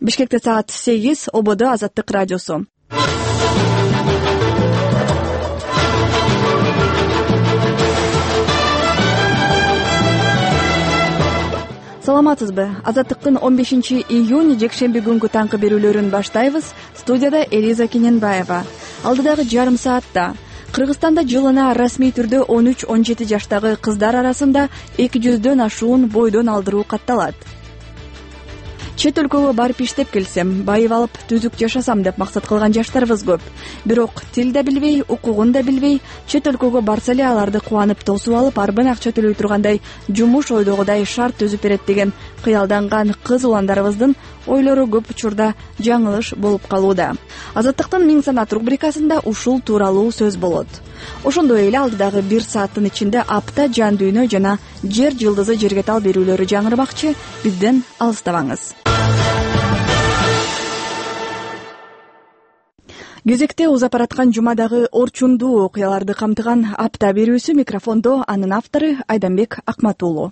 Бишкекте саат 8, ободо Азаттык радиосу. Саламатсызбы? Азаттыктын 15-июнь жекшемби күнгү таңкы берүүлөрүн баштайбыз. Студияда Элиза Кененбаева. Алдыдагы жарым саатта Кыргызстанда жылына расмий түрдө 13-17 жаштагы кыздар арасында 200дөн ашуун бойдон алдыруу катталат. Чет өлкөгө барып иштеп келсем, байып алып түзүк жашасам деп максат кылган жаштарыбыз көп. Бирок тил да билбей, укугун да билбей, чет өлкөгө барса эле аларды кубанып тосуп алып, арбын акча төлөй тургандай жумуш ойдогудай шарт түзүп берет деген кыялданган кыз уландарыбыздын ойлору көп учурда жаңылыш болуп калууда. Азаттыктын Миң санат рубрикасында ушул тууралуу сөз болот. Ошондой эле алдыдагы 1 сааттын ичинде апта, жан дүйнө жана жер жылдызы жерге тал берүүлөрү жаңырмакчы. Бизден алыстабаңыз. Кезекте узап бараткан жумадагы орчундуу окуяларды камтыган апта берүүсү. Микрофондо анын автору Айданбек Акматуулу.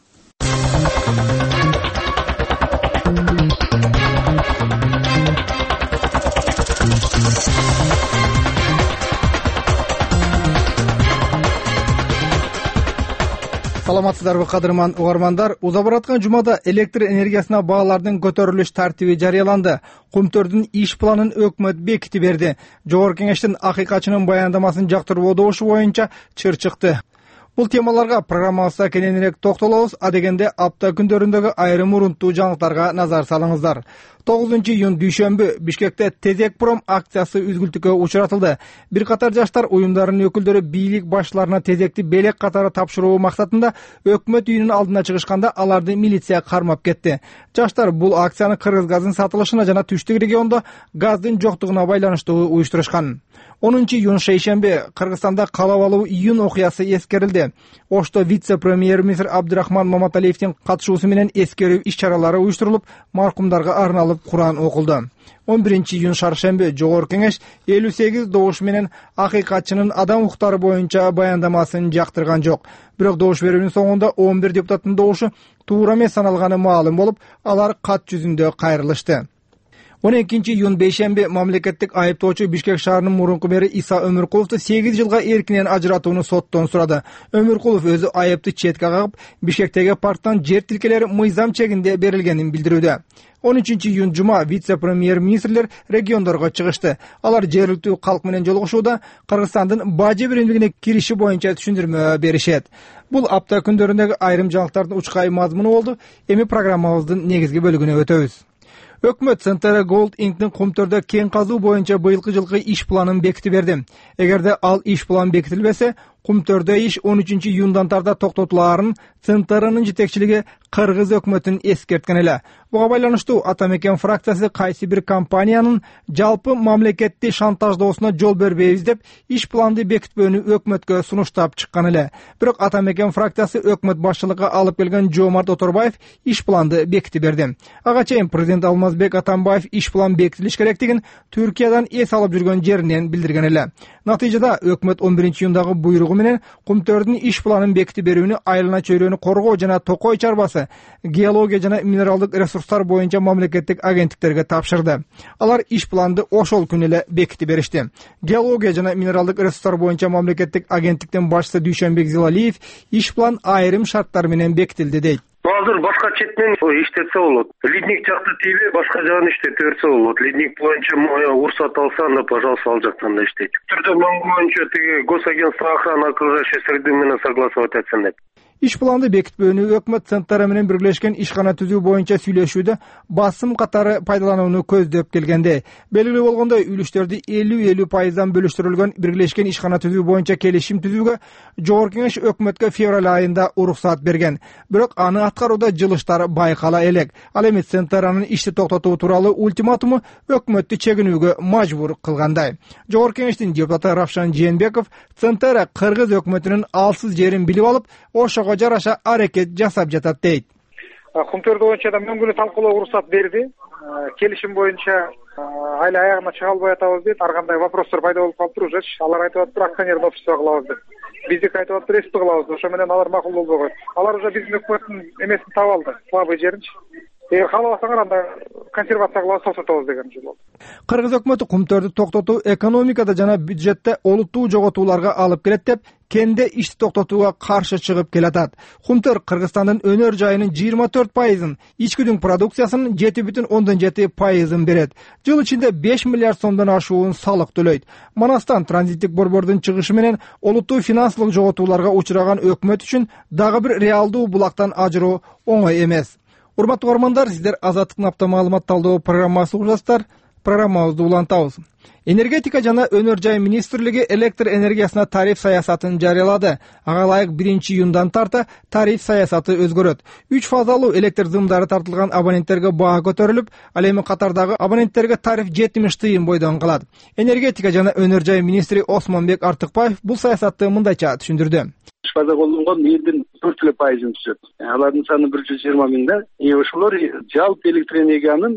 Саламатсыздарбы кадырман угармандар. Узап бараткан жумада электр энергиясына баалардын көтөрүлүш тартиби жарыяланды. Кумтөрдүн иш планын өкмөт бекитип берди. Жогорку кеңештин акыйкатчынын баяндамасын жактырбоо добушу боюнча чыр чыкты. Бул темаларга программабызда кененирээк токтолобуз. Адегенде апта күндөрүндөгү айрым урунттуу жаңылыктарга назар салыңыздар. 9-июнь дүйшөмбү Бишкекте Тезекпром акциясы үзгүлтүккө учуратылды. Бир катар жаштар уюмдарынын өкүлдөрү бийлик башчыларына тезекти белек катары тапшыруу максатында өкмөт үйүнүн алдына чыгышканда аларды милиция кармап кетти. Жаштар бул акцияны кыргыз газын сатылышына жана түштүк региондо газдын жоктугуна байланыштуу уюштурушкан. 10-июнь шейшемби Кыргызстанда калабалуу июнь окуясы эскерилди. Ошто вице-премьер-министр Абдырахман Маматалиевдин катышуусу менен эскерүү иш-чаралары уюштурулуп, маркумдарга арналып Куран окулду. 11-июнь шаршемби Жогорку кеңеш 58 добуш менен акыйкатчынын адам укуктары боюнча баяндамасын жактырган жок. Бирок добуш берүүнүн соңунда 11 депутаттын добушу туура эмес саналганы маалым болуп, алар кат жүзүндө кайрылышты. 12-июнь бейшемби мамлекеттик айыптоочу Бишкек шаарынын мурунку мэри Иса Өмүркуловду 8 жылга эркинен ажыратууну соттон сурады. Өмүркулов өзү айыпты четке кагып, Бишкектеги парктан жер тилкелери мыйзам чегинде берилгенин билдирүүдө. 13-июнь жума вице-премьер-министрлер региондорго чыгышты. Алар жергиликтүү калк менен жолугушууда Кыргызстандын бажы биримдигине кириши боюнча түшүндүрмө беришет. Бул апта күндөрүндөгү айрым жаңылыктардын учкай мазмуну болду. Эми программабыздын негизги бөлүгүнө өтөбүз. Өкмөт Центр Gold Inc.'nin Кумтөрдө кен казуу боюнча быйылкы жылкы иш планын бекитип берди. Эгерде ал иш план бекитилбесе, Кумтөрдө иш 13-июндан тарта токтотулаарын Центр'нын жетекчилиги Кыргыз өкмөтүн эскерткен эле. Буга байланыштуу Атамекен фракциясы кайсы бир компаниянын жалпы мамлекетти шантаждоосуна жол бербейбиз деп иш планды бекитпөөнү өкмөткө сунуштап чыккан эле. Бирок Атамекен фракциясы өкмөт башчылыгына алып келген Жомарт Оторбаев иш планды бекитип берди. Ага чейин президент Алмазбек Атамбаев иш план бекитилиш керектигин Түркиядан эс алып жүргөн жеринен билдирген эле. Натыйжада өкмөт 11-июндагы буйругу менен Кумтөрдүн иш планын бекитип берүүнү айлана чөйрөнү коргоо жана Токой чарбасы, геология жана минералдык ресурстар боюнча мамлекеттик агенттиктерге тапшырды. Алар иш планды ошол күнү эле бекитип беришти. Геология жана минералдык ресурстар боюнча мамлекеттик агенттиктин башчысы Дүйшөнбек Зилалиев иш план айрым шарттар менен бекитилди дейт. Азыр башка четтен иштетсе болот. Лидник жакты тийбей, башка жагын иштете берсе болот. Лидник боюнча уруксат алса, анда пожалуйста ал жактан да иштейт. Түрдө ман боюнча тиги госагентство охраны окружающей среды менен согласовать этсин деп. Иш планды бекитпөөнү өкмөт Центры менен бирлешкен ишкана түзүү боюнча сүйлөшүүдө басым катары пайдаланууну көздөп келгенде, белгилүү болгондой үлүштөрдү 50-50% бөлүштүрүлгөн бирлешкен ишкана түзүү боюнча келишим түзүүгө Жогорку кеңеш өкмөткө февраль айында уруксат берген. Бирок аны аткарууда жылыштар байкала элек. Ал эми Центрнын ишти токтотуу тууралуу ультиматуму өкмөттү чегинүүгө мажбур кылгандай. Жогорку кеңештин депутаты Равшан Жээнбеков Центр кыргыз өкмөтүнүн алсыз жерин билип алып, ошого жараша аракет жасап жатат дейт. Кумтөрдө боюнча да мөңгүнү талкуулоо уруксат берди. Келишим боюнча айла аягына чыга албай атабыз дейт. Ар кандай вопростор пайда болуп калыптыр уже. Алар айтып атыптыр, акционерный общество кылабыз деп. Биздики айтып атыптыр, эсти кылабыз. Ошо менен алар макул болбой койт. Алар уже биздин өкмөттүн эмесин таап алды, слабый жеринчи. эгер каалабасаңар анда консервация кылабыз, токтотобуз деген жол. Кыргыз өкмөтү кумтөрдү токтотуу экономикада жана бюджетте олуттуу жоготууларга алып келет деп кенде ишти токтотууга каршы чыгып келатат. Кумтөр Кыргызстандын өнөр жайынын 24%, ичкүдүн продукциясынын 7,7% берет. Жыл ичинде 5 миллиард сомдон ашуун салык төлөйт. Манастан транзиттик борбордун чыгышы менен олуттуу финансылык жоготууларга учураган өкмөт үчүн дагы бир реалдуу булактан ажыроо оңой эмес. Урматтуу угармандар, сиздер Азаттыктын апта маалымат талдоо программасы угуп жатасыздар. Программабызды улантабыз. Энергетика жана өнөр жай министрлиги электр энергиясына тариф саясатын жарыялады. Ага ылайык 1-июндан тарта тариф саясаты өзгөрөт. 3 фазалуу электр зымдары тартылган абоненттерге баа көтөрүлүп, ал эми катардагы абоненттерге тариф 70 тыйын бойдон калат. Энергетика жана өнөр жай министри Осмонбек Артыкбаев бул саясатты мындайча түшүндүрдү. Фаза колдонгон элдин 4% түшөт. Алардын саны 120 миң да. Ошолор жалпы электр энергиянын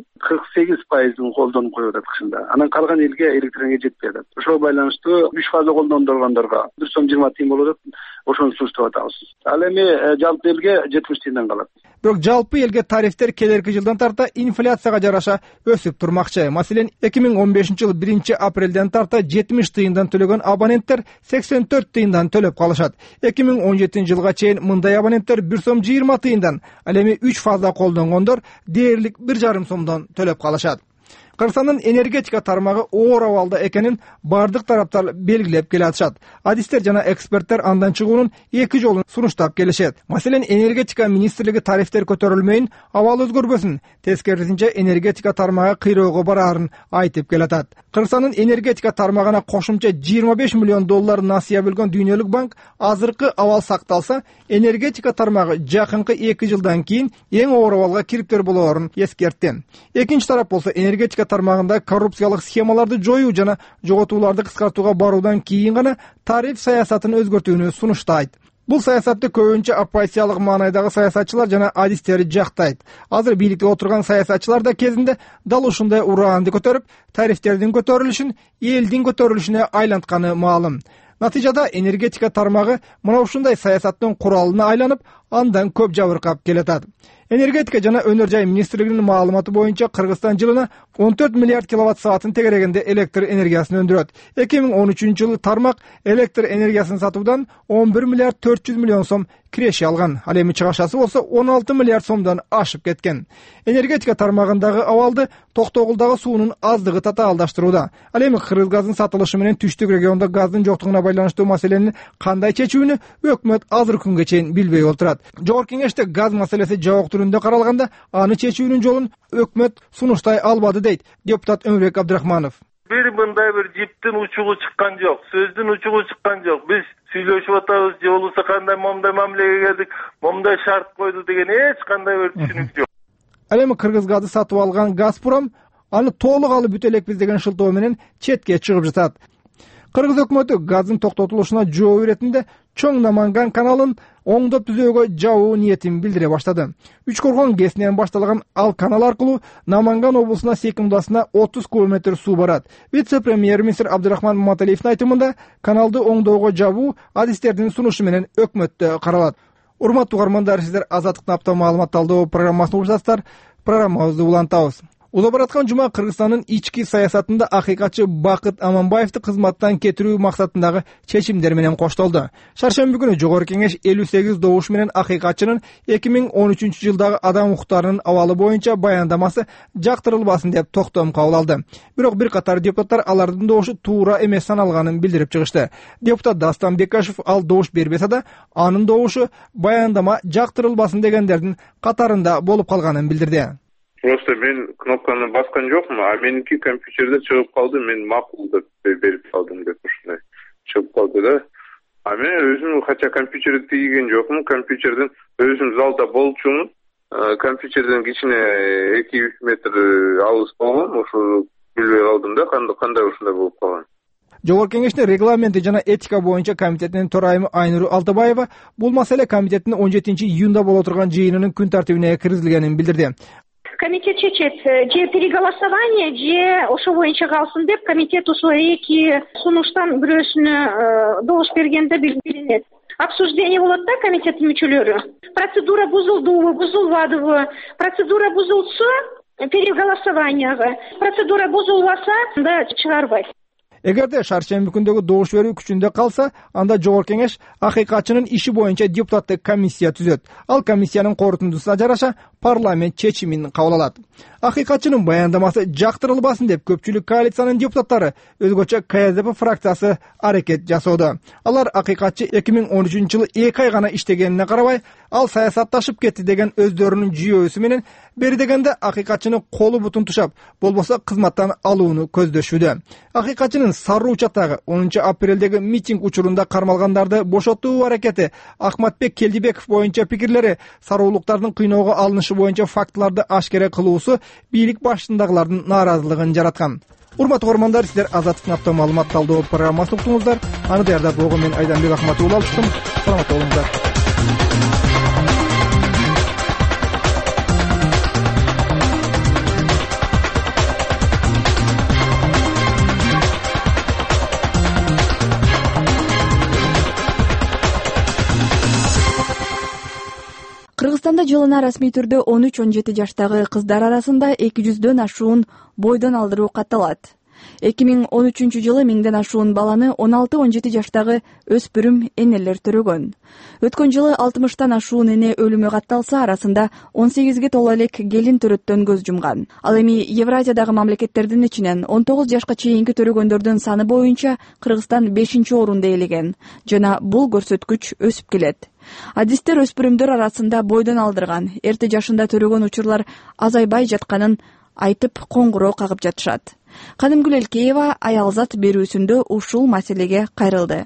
48%-ын колдонуп коюп атат кышында. Анан калган элге электр энергия жетпей атат. Ошого байланыштуу 3 фаза колдондургандорго 1 сом 20 тыйын болуп атат. Ошону сунуштап атабыз. Ал эми жалпы элге 70 тыйындан калат. Бирок жалпы элге тарифтер келерки жылдан тарта инфляцияга жараша өсүп турмакчы. Маселен, 2015-жылы 1-апрелден тарта 70 тыйындан төлөгөн абоненттер 84 тыйындан төлөп калышат. 2017-жылга чейин мындай абоненттер 1 сом 20 тыйындан, ал эми 3 фаза колдонгондор дээрлик 1,5 сомдон төлөп калышат. Кыргызстандын энергетика тармагы оор абалда экенин бардык тараптар белгилеп келе атышат. Адистер жана эксперттер андан чыгуунун 2 жолун сунуштап келишет. Маселен, энергетика министрлиги тарифтер көтөрүлмөйүн, абал өзгөрбөсүн, тескерисинче энергетика тармагы кыйроого бараарын айтып келатат. Кыргызстандын энергетика тармагына кошумча 25 миллион доллар насыя бөлгөн Дүйнөлүк банк азыркы абал сакталса, энергетика тармагы жакынкы 2 жылдан кийин эң оор абалга кириптер болоорун эскертти. Экинчи тарап болсо энергетика тармагында коррупциялык схемаларды жоюу жана жоготууларды кыскартууга баруудан кийин гана тариф саясатын өзгөртүүнү сунуштайт. Бул саясатты көбүнчө оппозициялык маанайдагы саясатчылар жана адистер жактайт. Азыр бийликте отурган саясатчылар да кезинде дал ушундай ураанды көтөрүп, тарифтердин көтөрүлүшүн элдин көтөрүлүшүнө айлантканы маалым. Натыйжада энергетика тармагы мына ушундай саясаттын куралына айланып, андан көп жабыркап келатат. Энергетика жана өнөр жай министрлигинин маалыматы боюнча Кыргызстан жылына 14 миллиард киловатт саатын тегерегенде электр энергиясын өндүрөт. 2013-жылы тармак электр энергиясын сатуудан 11 миллиард 400 миллион сом киреше алган. Ал эми чыгашасы болсо 16 миллиард сомдон ашып кеткен. Энергетика тармагындагы абалды Токтогулдагы суунун аздыгы татаалдаштырууда. Ал эми Кыргыз газын сатылышы менен түштүк региондо газдын жоктугуна байланыштуу маселени кандай чечүүнү өкмөт азыр күнгө чейин билбей отурат. Жогорку кеңеште газ маселеси жабык түрүндө каралганда, аны чечүүнүн жолун өкмөт сунуштай албады дейт депутат Өмүрбек Абдрахманов. Бир мындай бир жиптин учугу чыккан жок, сөздүн учугу чыккан жок. Биз сүйлөшүп атабыз, же болбосо кандай момундай мамилеге келдик, момундай шарт койду деген эч кандай бир түшүнүк жок. Ал эми Кыргыз газды сатып алган Газпром аны толук алып бүтө элекпиз деген шылтоо менен четке чыгып жатат. Кыргыз өкмөтү газдын токтотулушуна жооп иретинде Чоң Наманган каналын оңдоп түзөөгө жабуу ниетин билдире баштады. Үчкоргон ГЭСинен башталган ал канал аркылуу Наманган облусуна секундасына 30 км суу барат. Вице-премьер-министр Абдырахман Маматалиевдин айтымында, каналды оңдоого жабуу адистердин сунушу менен өкмөттө каралат. Урматтуу угармандар, сиздер Азаттыктын апта маалымат талдоо программасын угуп жатасыздар. Программабызды улантабыз. Уза бараткан жума Кыргызстандын ички саясатында акыйкатчы Бакыт Аманбаевди кызматтан кетирүү максатындагы чечимдер менен коштолду. Шаршемби күнү Жогорку кеңеш 58 добуш менен акыйкатчынын 2013-жылдагы адам укуктарынын абалы боюнча баяндамасы жактырылбасын деп токтом кабыл алды. Бирок бир катар депутаттар алардын добушу туура эмес саналганын билдирип чыгышты. Депутат Дастан Бекашев ал добуш бербесе да, анын добушу баяндама жактырылбасын дегендердин катарында болуп калганын билдирди. Просто мен кнопканы баскан жокмун, а меники компьютерде чыгып калды, мен макул деп берип калдым деп ушундай чыгып калды да. А мен өзүм хотя компьютерди тийген жокмун, компьютерден өзүм залда болчумун. Компьютерден кичине 2-3 метр алыс болгон, ошо билбей калдым да, кандай ушундай болуп калган. Жогорку кеңештин регламенти жана этика боюнча комитетинин төрайымы Айнур Алтыбаева бул маселе комитеттин 17-июнда боло турган жыйынынын күн тартибине киргизилгенин билдирди. Комитет чечет, же переголосование, же ошо боюнча калсын деп комитет ошо эки сунуштан бирөөсүнө добуш бергенде билинет. обсуждение болот да, комитеттин мүчөлөрү. Процедура бузулдубу, бузулбадыбы? Процедура бузулса, переголосованияга. Процедура бузулбаса, анда чыгарбайт. Эгерде шаршемби күндөгү добуш берүү күчүндө калса, анда Жогорку Кеңеш акыйкатчынын иши боюнча депутаттык комиссия түзөт. Ал комиссиянын корутундусуна жараша парламент чечимин кабыл алат. Акыйкатчынын баяндамасы жактырылбасын деп көпчүлүк коалициянын депутаттары, өзгөчө КСДП фракциясы аракет жасоодо. Алар акыйкатчы 2013-жылы 2 ай гана иштегенине карабай, ал саясатташып кетти деген өздөрүнүн жүйөөсү менен бери дегенде акыйкатчыны колу бутун тушап, болбосо кызматтан алууну көздөшүүдө. Акыйкатчынын Сары Учаттагы 10 апрелдеги митинг учурунда кармалгандарды бошотуу аракети, Акматбек Келдибеков боюнча пикирлери, сарыулуктардын кыйноого алынышы боюнча фактыларды ашкере кылуусу бийлик башындагылардын нааразылыгын жараткан. Урматтуу көрөрмандар, сиздер Азаттыктын апта маалымат талдоо программасын уктуңуздар. Аны даярдап болгон мен Айданбек Ахматуулы алыштым. Саламат болуңуздар. Кыргызстанда жылына расмий түрдө 13-17 жаштагы кыздар арасында 200дөн ашуун бойдон алдыруу катталат. 2013 жылы 1000ден ашуун баланы 16-17 жаштагы өспүрүм энелер төрөгөн. Өткөн жылы 60тан ашуун эне өлүмү катталса, арасында 18ге толо элек келин төрөттөн көз жумган. Ал эми Евразиядагы мамлекеттердин ичинен 19 жашка чейинки төрөгөндөрдүн саны боюнча Кыргызстан 5-орунду ээлеген жана бул көрсөткүч өсүп келет. Адистер өспүрүмдөр арасында бойдон алдырган, эрте жашында төрөгөн учурлар азайбай жатканын айтып коңгуроо кагып жатышат. Кадымгүл Элкеева аялзат берүүсүндө ушул маселеге кайрылды.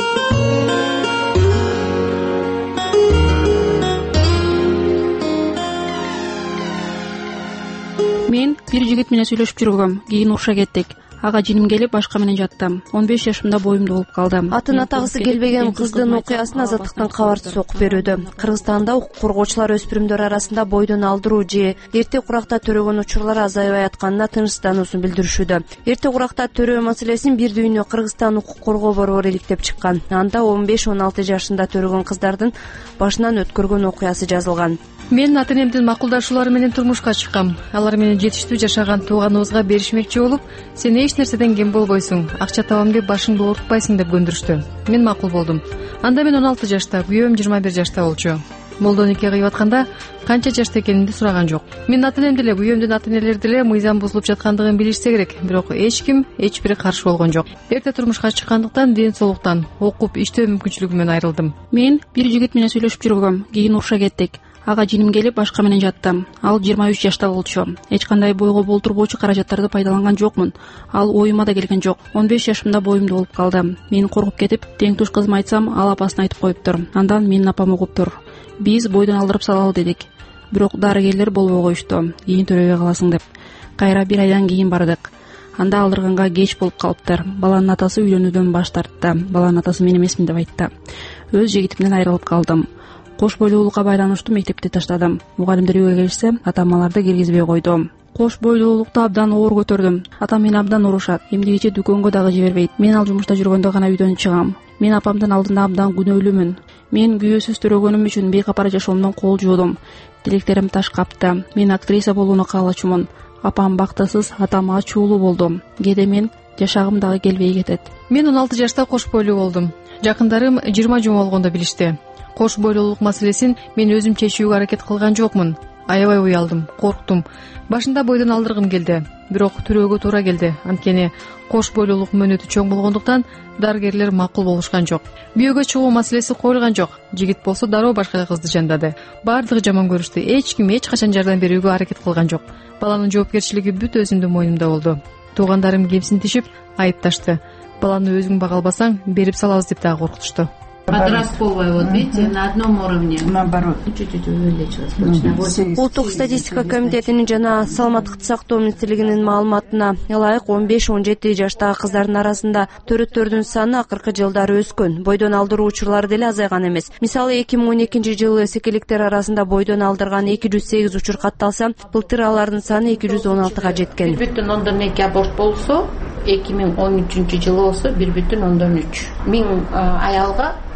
Мен бир жигит менен сүйлөшүп жүргөм. Кийин уруша кеттик. Ага жиним келип башка менен жаттым. 15 жашымда боюмду болуп калдым. Атын атагысы келбеген кыздын окуясын Азаттыктын кабарчысы окуп берүүдө. Кыргызстанда укук коргоочулар өспүрүмдөр арасында бойдон алдыруу же эрте куракта төрөгөн учурлар азайбай атканына тынчсыздануусун билдиришүүдө. Эрте куракта төрөө маселесин бир дүйнө Кыргызстан укук коргоо борбору иликтеп чыккан. Анда 15-16 жашында төрөгөн кыздардын башынан өткөргөн окуясы жазылган. Мен ата-энемдин макулдашуулары менен турмушка чыккам. Алар менен жетиштүү жашаган тууганыбызга беришмекчи болуп, сен эч нерседен кем болбойсуң, акча табам деп башыңды оорутпайсың деп көндүрүштү. Мен макул болдум. Анда мен 16 жашта, күйөөм 21 жашта болчу. Молдон нике кыйып атканда канча жашта экенимди сураган жок. Мен ата-энем деле, күйөөмдүн ата-энелери деле мыйзам бузулуп жаткандыгын билишсе керек, бирок эч ким, эч бири каршы болгон жок. Эрте турмушка чыккандыктан ден соолуктан, окуп, иштөө мүмкүнчүлүгүмөн айрылдым. Мен бир жигит менен сүйлөшүп жүргөм. Кийин уруша кеттик. Ага жиним келип башка менен жаттым. Ал 23 жашта болчу. Эч кандай бойго болтурбоочу каражаттарды пайдаланган жокмун. Ал оюма да келген жок. 15 жашымда боюмду болуп калдым. Мен коркуп кетип, тең туш кызыма айтсам, ал апасын айтып коюптур. Андан менин апам угуптур. Биз бойдон алдырып салалы дедик. Бирок дарыгерлер болбой коюшту. Кийин төрөбөй каласың деп. Кайра бир айдан кийин бардык. Анда алдырганга кеч болуп калыптыр. Баланын атасы үйлөнүүдөн баш тартты. Баланын атасы мен эмесмин деп айтты. Өз жигитимден айрылып калдым. Кош бойлуулукка байланыштуу мектепти таштадым. Мугалимдер үйгө келишсе, атам аларды киргизбей койду. Кош бойлуулукту абдан оор көтөрдүм. Атам мени абдан урушат. Эмнегече дүкөнгө дагы жибербейт. Мен ал жумушта жүргөндө гана үйдөн чыгам. Мен апамдын алдында абдан күнөөлүүмүн. Мен күйөөсүз төрөгөнүм үчүн бейкапара жашоомдон кол жуудум. Тилектерим таш капты. Мен актриса болууну каалачумун. Апам бактысыз, атам ачуулуу болду. Кээде мен жашагым дагы келбей кетет. Мен 16 жашта кош бойлуу болдум. Жакындарым 20 жума болгондо билишти. Кош бойлуулук маселесин мен өзүм чечүүгө аракет кылган жокмун. Аябай уялдым, корктум. Башында бойдон алдыргым келди, бирок төрөөгө туура келди. Анткени кош бойлуулук мөөнөтү чоң болгондуктан дарыгерлер макул болушкан жок. Бүйөөгө чыгуу маселеси коюлган жок. Жигит болсо дароо башка кызды жандады. Бардыгы жаман көрүштү. Эч ким эч качан жардам берүүгө аракет кылган жок. Баланын жоопкерчилиги бүт өзүмдүн мойнумда болду. Туугандарым кемсинтишип айыпташты. Баланы өзүң бага албасаң берип салабыз деп дагы коркутушту. Подростковая, вот видите, на одном уровне. Наоборот. Чуть-чуть увеличилась. Улуттук статистика комитетинин жана саламаттыкты сактоо министрлигинин маалыматына ылайык 15-17 жаштагы кыздардын арасында төрөттөрдүн саны акыркы жылдары өскөн. Бойдон алдыруу учурлары деле азайган эмес. Мисалы 2012 жылы секеликтер арасында бойдон алдырган 208 учур катталса, былтыр алардын саны 216га жеткен. 1,2 аборт болсо, 2013 жылы болсо 1,3. 1000 аялга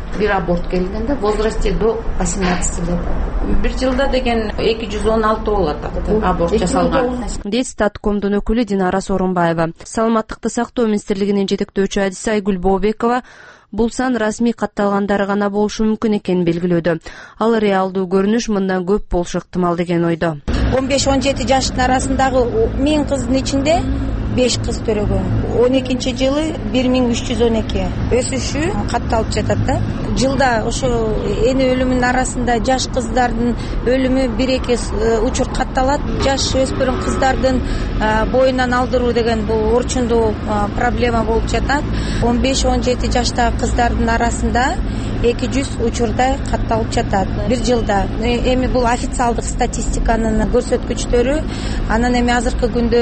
бир аборт келгенде в возрасте до 18 лет. Бир жылда деген 216 болот аборт жасалган, дейт Статкомдун өкүлү Динара Сооронбаева. Саламаттыкты сактоо министрлигинин жетектөөчү адиси Айгүл Бообекова бул сан расмий катталгандары гана болушу мүмкүн экенин белгилөөдө. Ал реалдуу көрүнүш мындан көп болушу ыктымал деген ойдо. 15-17 жаштын арасындагы 1000 кыздын ичинде 5 кыз төрөгөн. 12 жылы 1312 өсүшү катталып жатат да. Жылда ошо эне өлүмүнүн арасында жаш кыздардын өлүмү 1-2 учур катталат. Жаш өспүрүм кыздардын боюнан алдыруу деген бул орчундуу проблема болуп жатат. 15-17 жаштагы кыздардын арасында 200 учурдай катталып жатат бир жылда. Эми бул официалдык статистиканын көрсөткүчтөрү. Анан эми азыркы күндө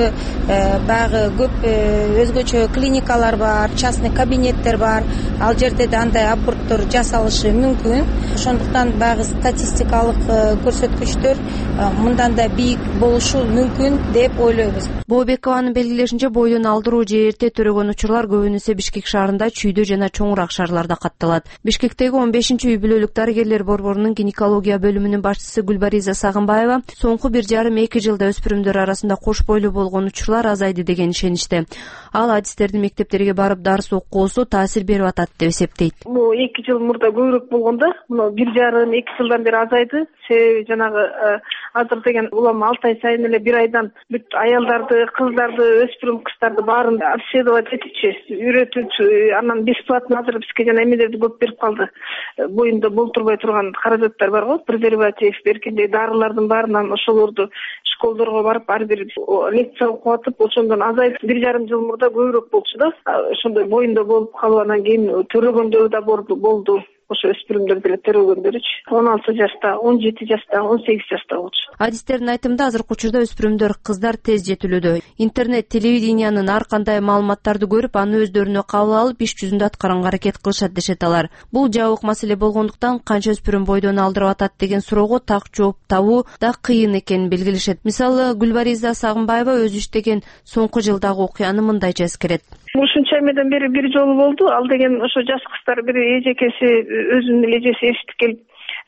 баягы көп өзгөчө клиникалар бар, частный кабинеттер бар. Ал жерде да андай аборттор жасалышы мүмкүн. Ошондуктан баягы статистикалык көрсөткүчтөр мындан да бийик болушу мүмкүн деп ойлойбуз. Бообекованын белгилешинче бойдон алдыруу же эрте төрөгөн учурлар көбүнесе Бишкек шаарында, Чүйдө жана чоңураак шаарларда катталат. Бишкектеги 15-үй бүлөлүк дарыгерлер борборунун гинекология бөлүмүнүн башчысы Гүлбариза Сагынбаева соңку 1,5-2 жылда өспүрүмдөр арасында кош бойлуу болгон учурлар азайды деген ишеничте. Ал адистердин мектептерге барып дарс окуусу таасир берип атат деп эсептейт. Бул 2 жыл мурда көбүрөөк болгондо, мына 1,5-2 жылдан бери азайды. Себеби жанагы азыр деген улам 6 ай сайын эле 1 айдан бүт аялдарды, кыздарды, өспүрүм кыздарды баарын обследовать этичи, үйрөтүүчү, анан бесплатно азыр бизге жана эмелерди көп берип калды. Боюнда болтурбай турган каражаттар бар го, презерватив, эркиндей дарылардын баарынан ошолорду школдорго барып ар бир лекция окуп атып, ошондон азайып 1,5 жыл мурда көбүрөөк болчу да. Ошондой боюнда болуп калып анан кийин төрөгөндөр да болду. Ошо өспүрүмдөр деле төрөгөндөрүчү 16 жашта, 17 жашта, 18 жашта болчу. Адистердин айтымында азыркы учурда өспүрүмдөр кыздар тез жетилүүдө. Интернет, телевидениянын ар кандай маалыматтарды көрүп, аны өздөрүнө кабыл алып, иш жүзүндө аткарганга аракет кылышат дешет алар. Бул жабык маселе болгондуктан канча өспүрүм бойдон алдырып атат деген суроого так жооп табуу да кыйын экенин белгилешет. Мисалы, Гүлбариза Сагынбаева өзү иштеген соңку жылдагы окуяны мындайча эскерет. Ушунча эмеден бери бир жолу болду. Ал деген ошо жаш кыздар бир эжекеси өзүнүн эжеси эшитип келип,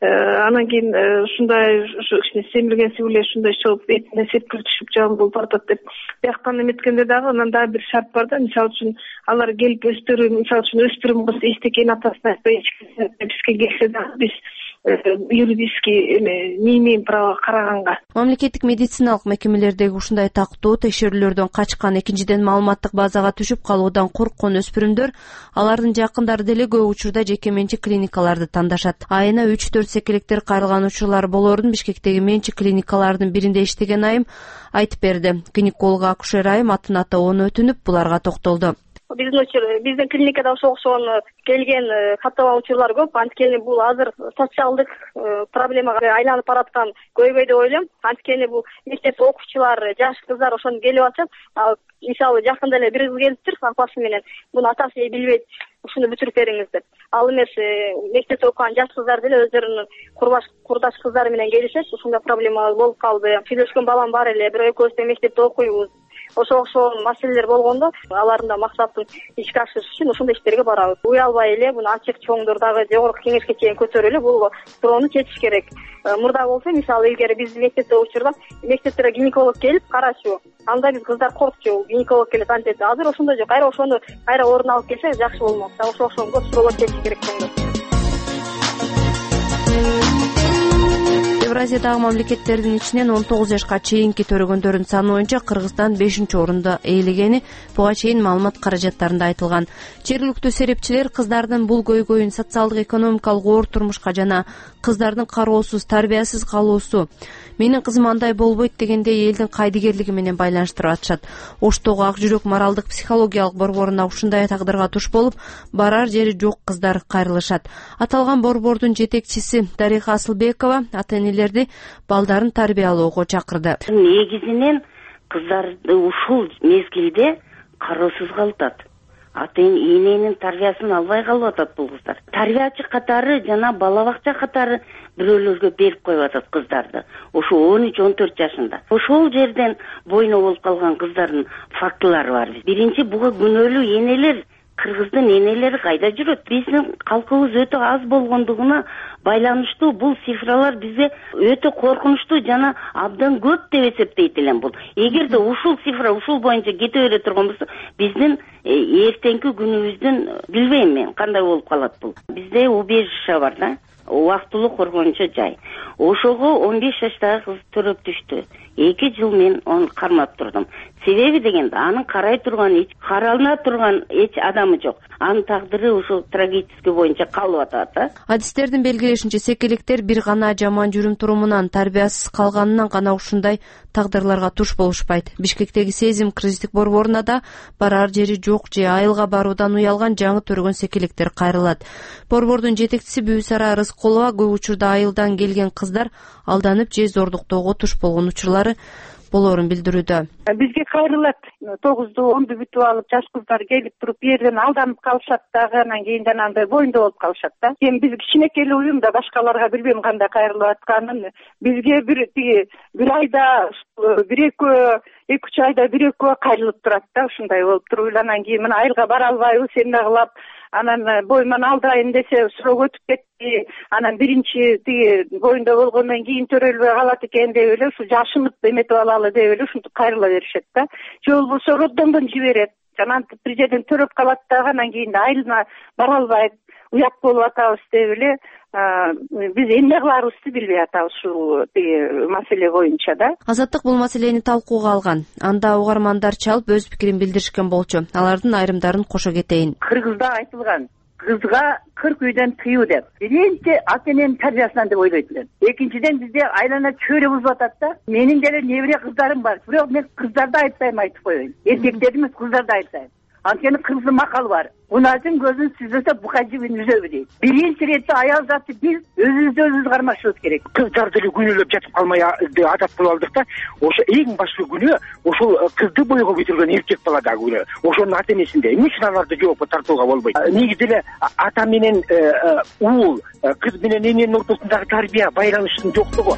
анан кийин ушундай кичине семиргенси эле ушундай чогуп этине сепкил түшүп жаман болуп баратат деп. Бияктан эметкенде дагы анан дагы бир шарт бар да. Мисалы үчүн алар келип өспүрүм кыз эчтеке атасына айтпай бизге келсе дагы биз юридический не имеем права караганга. Мамлекеттик медициналык мекемелердеги ушундай тактоо текшерүүлөрдөн качкан, экинчиден маалыматтык базага түшүп калуудан корккон өспүрүмдөр алардын жакындары деле көп учурда жеке менчик клиникаларды тандашат. Айына 3-4 секелектер кайрылган учурлар болоорун Бишкектеги менчик клиникалардын биринде иштеген айым айтып берди. Гинеколог акушер айым атын оны өтүнүп буларга токтолду. Биздин клиникада ошого окшогон келген катталган учурлар көп. Анткени бул азыр социалдык проблемага айланып бараткан көйгөй деп ойлойм. Анткени бул мектеп окуучулар, жаш кыздар ошону келип атышат. Мисалы жакында эле бир кыз келиптир, апасы менен. Муну атасы билбейт, ушуну бүтүрүп бериңиз деп. Ал эмес мектепте окуган жаш кыздар деле өздөрүнүн курдаш кыздары менен келишет. Ушундай проблема болуп калды. Сүйлөшкөн балам бар эле, бирок экөөбүз мектепте окуйбуз. Ошо окшогон маселелер болгондо алардын да максатын ишке ашырыш үчүн ошондой иштерге барабыз. Уялбай эле буну ачык чоңдурдагы жогорку кеңешке чейин көтөрүп эле бул суроону чечиш керек. Мурда болсо мисалы илгери биздин мектепте учурда мектептерге гинеколог келип карачу. Анда биз кыздар коркчу, гинеколог келип антет. Азыр ошондой жок. Кайра ошону орун алып келсе жакшы болмок. Ошого көп суроолор чечиш керек чоңдур. Евразиядагы мамлекеттердин ичинен 19 жашка чейинки төрөгөндөрдүн саны боюнча Кыргызстан 5-орунду ээлегени буга чейин маалымат каражаттарында айтылган. Жергиликтүү серепчилер кыздардын бул көйгөйүн социалдык экономикалык оор турмушка жана кыздардын кароосуз, тарбиясыз калуусу, менин кызым андай болбойт дегендей элдин кайдыгерлиги менен байланыштырып атышат. Оштогу Ак жүрөк моралдык психологиялык борборуна ушундай тагдырга туш болуп, барар жери жок кыздар кайрылышат. Аталган борбордун жетекчиси Дариха Асылбекова ата-энелерди балдарын тарбиялоого чакырды. Негизинен кыздарды ушул мезгилде кароосуз калып, ата-эненин тарбиясын албай калып атат бул кыздар. Тарбиячы катары жана бала бакча катары бирөөлөргө берип коюп атат кыздарды. Ошо 13-14 жашында. Ошол жерден бойно болуп калган кыздардын фактылары бар. Биринчи буга күнөөлүү энелер кыргыздын энелери кайда жүрөт? Биздин калкыбыз өтө аз болгондугуна байланыштуу бул цифралар бизге өтө коркунучтуу жана абдан көп деп эсептейт элем бул. Эгерде ушул цифра ушул боюнча кете бере турган болсо, биздин эртеңки күнүбүздүн билбейм мен кандай болуп калат бул. Бизде убежище бар да, убактылуу коргоончу жай. Ошого 15 жаштагы кыз төрөп түштү. 2 жыл мен аны кармап турдум. Себеби дегенде анын карай турган, каралына турган эч адамы жок. Анын тагдыры ушул трагический боюнча калып атат да. Адистердин белгилешинче, секелектер бир гана жаман жүрүм турумунан, тарбиясыз калганынан гана ушундай тагдырларга туш болушпайт. Бишкектеги Сезим кризистик борборуна да барар жери жок же айылга баруудан уялган жаңы төрөгөн секелектер кайрылат. Борбордун жетекчиси Бүбүсара Рыскулова көп учурда айылдан келген кыздар алданып же зордуктоого туш болгон учурлары болоорун билдирүүдө. Бизге кайрылат. 9-ду 10-ду бүтүп алып жаш кыздар келип туруп жерден алданып калышат дагы, анан кийинден андай боюнда болуп калышат да. Эми биз кичинекей уюм да, башкаларга билбейм кандай кайрылып атканын. Бизге бир айда, бир-экөө, 2-3 айда бир-экөө кайрылып турат да, ушундай болуп туруп. Анан кийин мына айылга бара албайбыз, эмне кылап, анан боюман алдайын десе суроо өтүп кетти. Анан биринчи боюнда болгондон кийин төрөлбөй калат экен деп эле, ушу жашынып эметип алалы деп эле ушинтип кайрыла беришет да. Же болбосо роддомдон жиберет. Жана президент төрөп калат дагы, анан кийин айылына бара албайт. Уят болуп атабыз деп эле биз эмне кыларыбызды билбей атабыз ушул маселе боюнча да. Азаттык бул маселени талкууга алган. Анда угармандар чалып өз пикирин билдиришкен болчу. Алардын айрымдарын кошо кетейин. Кыргызда айтылган кызга 40 үйдөн тыюу деп. Биринчи ата эненин тарбиясынан деп ойлойт элем. Экинчиден бизде айлана чөйрө бузуп атат да. Менин деле небере кыздарым бар. Бирок мен кыздарды айыптайм, айтып коеюн. Эркектерди эмес, кыздарды айыптайм. Анткени кыздын макалы бар. Унажын көзүн сүзөсө бука жибин үзөбү дейт. Биринчи иретте аял заты биз өзүбүз кармашыбыз керек. Кыздар деле күнөөлөп жатып калмай адат кылып алдык да. Ошо эң башкы күнөө ошол кызды бойго көтөргөн эркек бала дагы күнөө. Ошонун ата энесинде. Эмне үчүн аларды жоопко тартууга болбойт? Негизи эле ата менен уул, кыз менен эненин ортосундагы тарбия байланышынын жоктугу.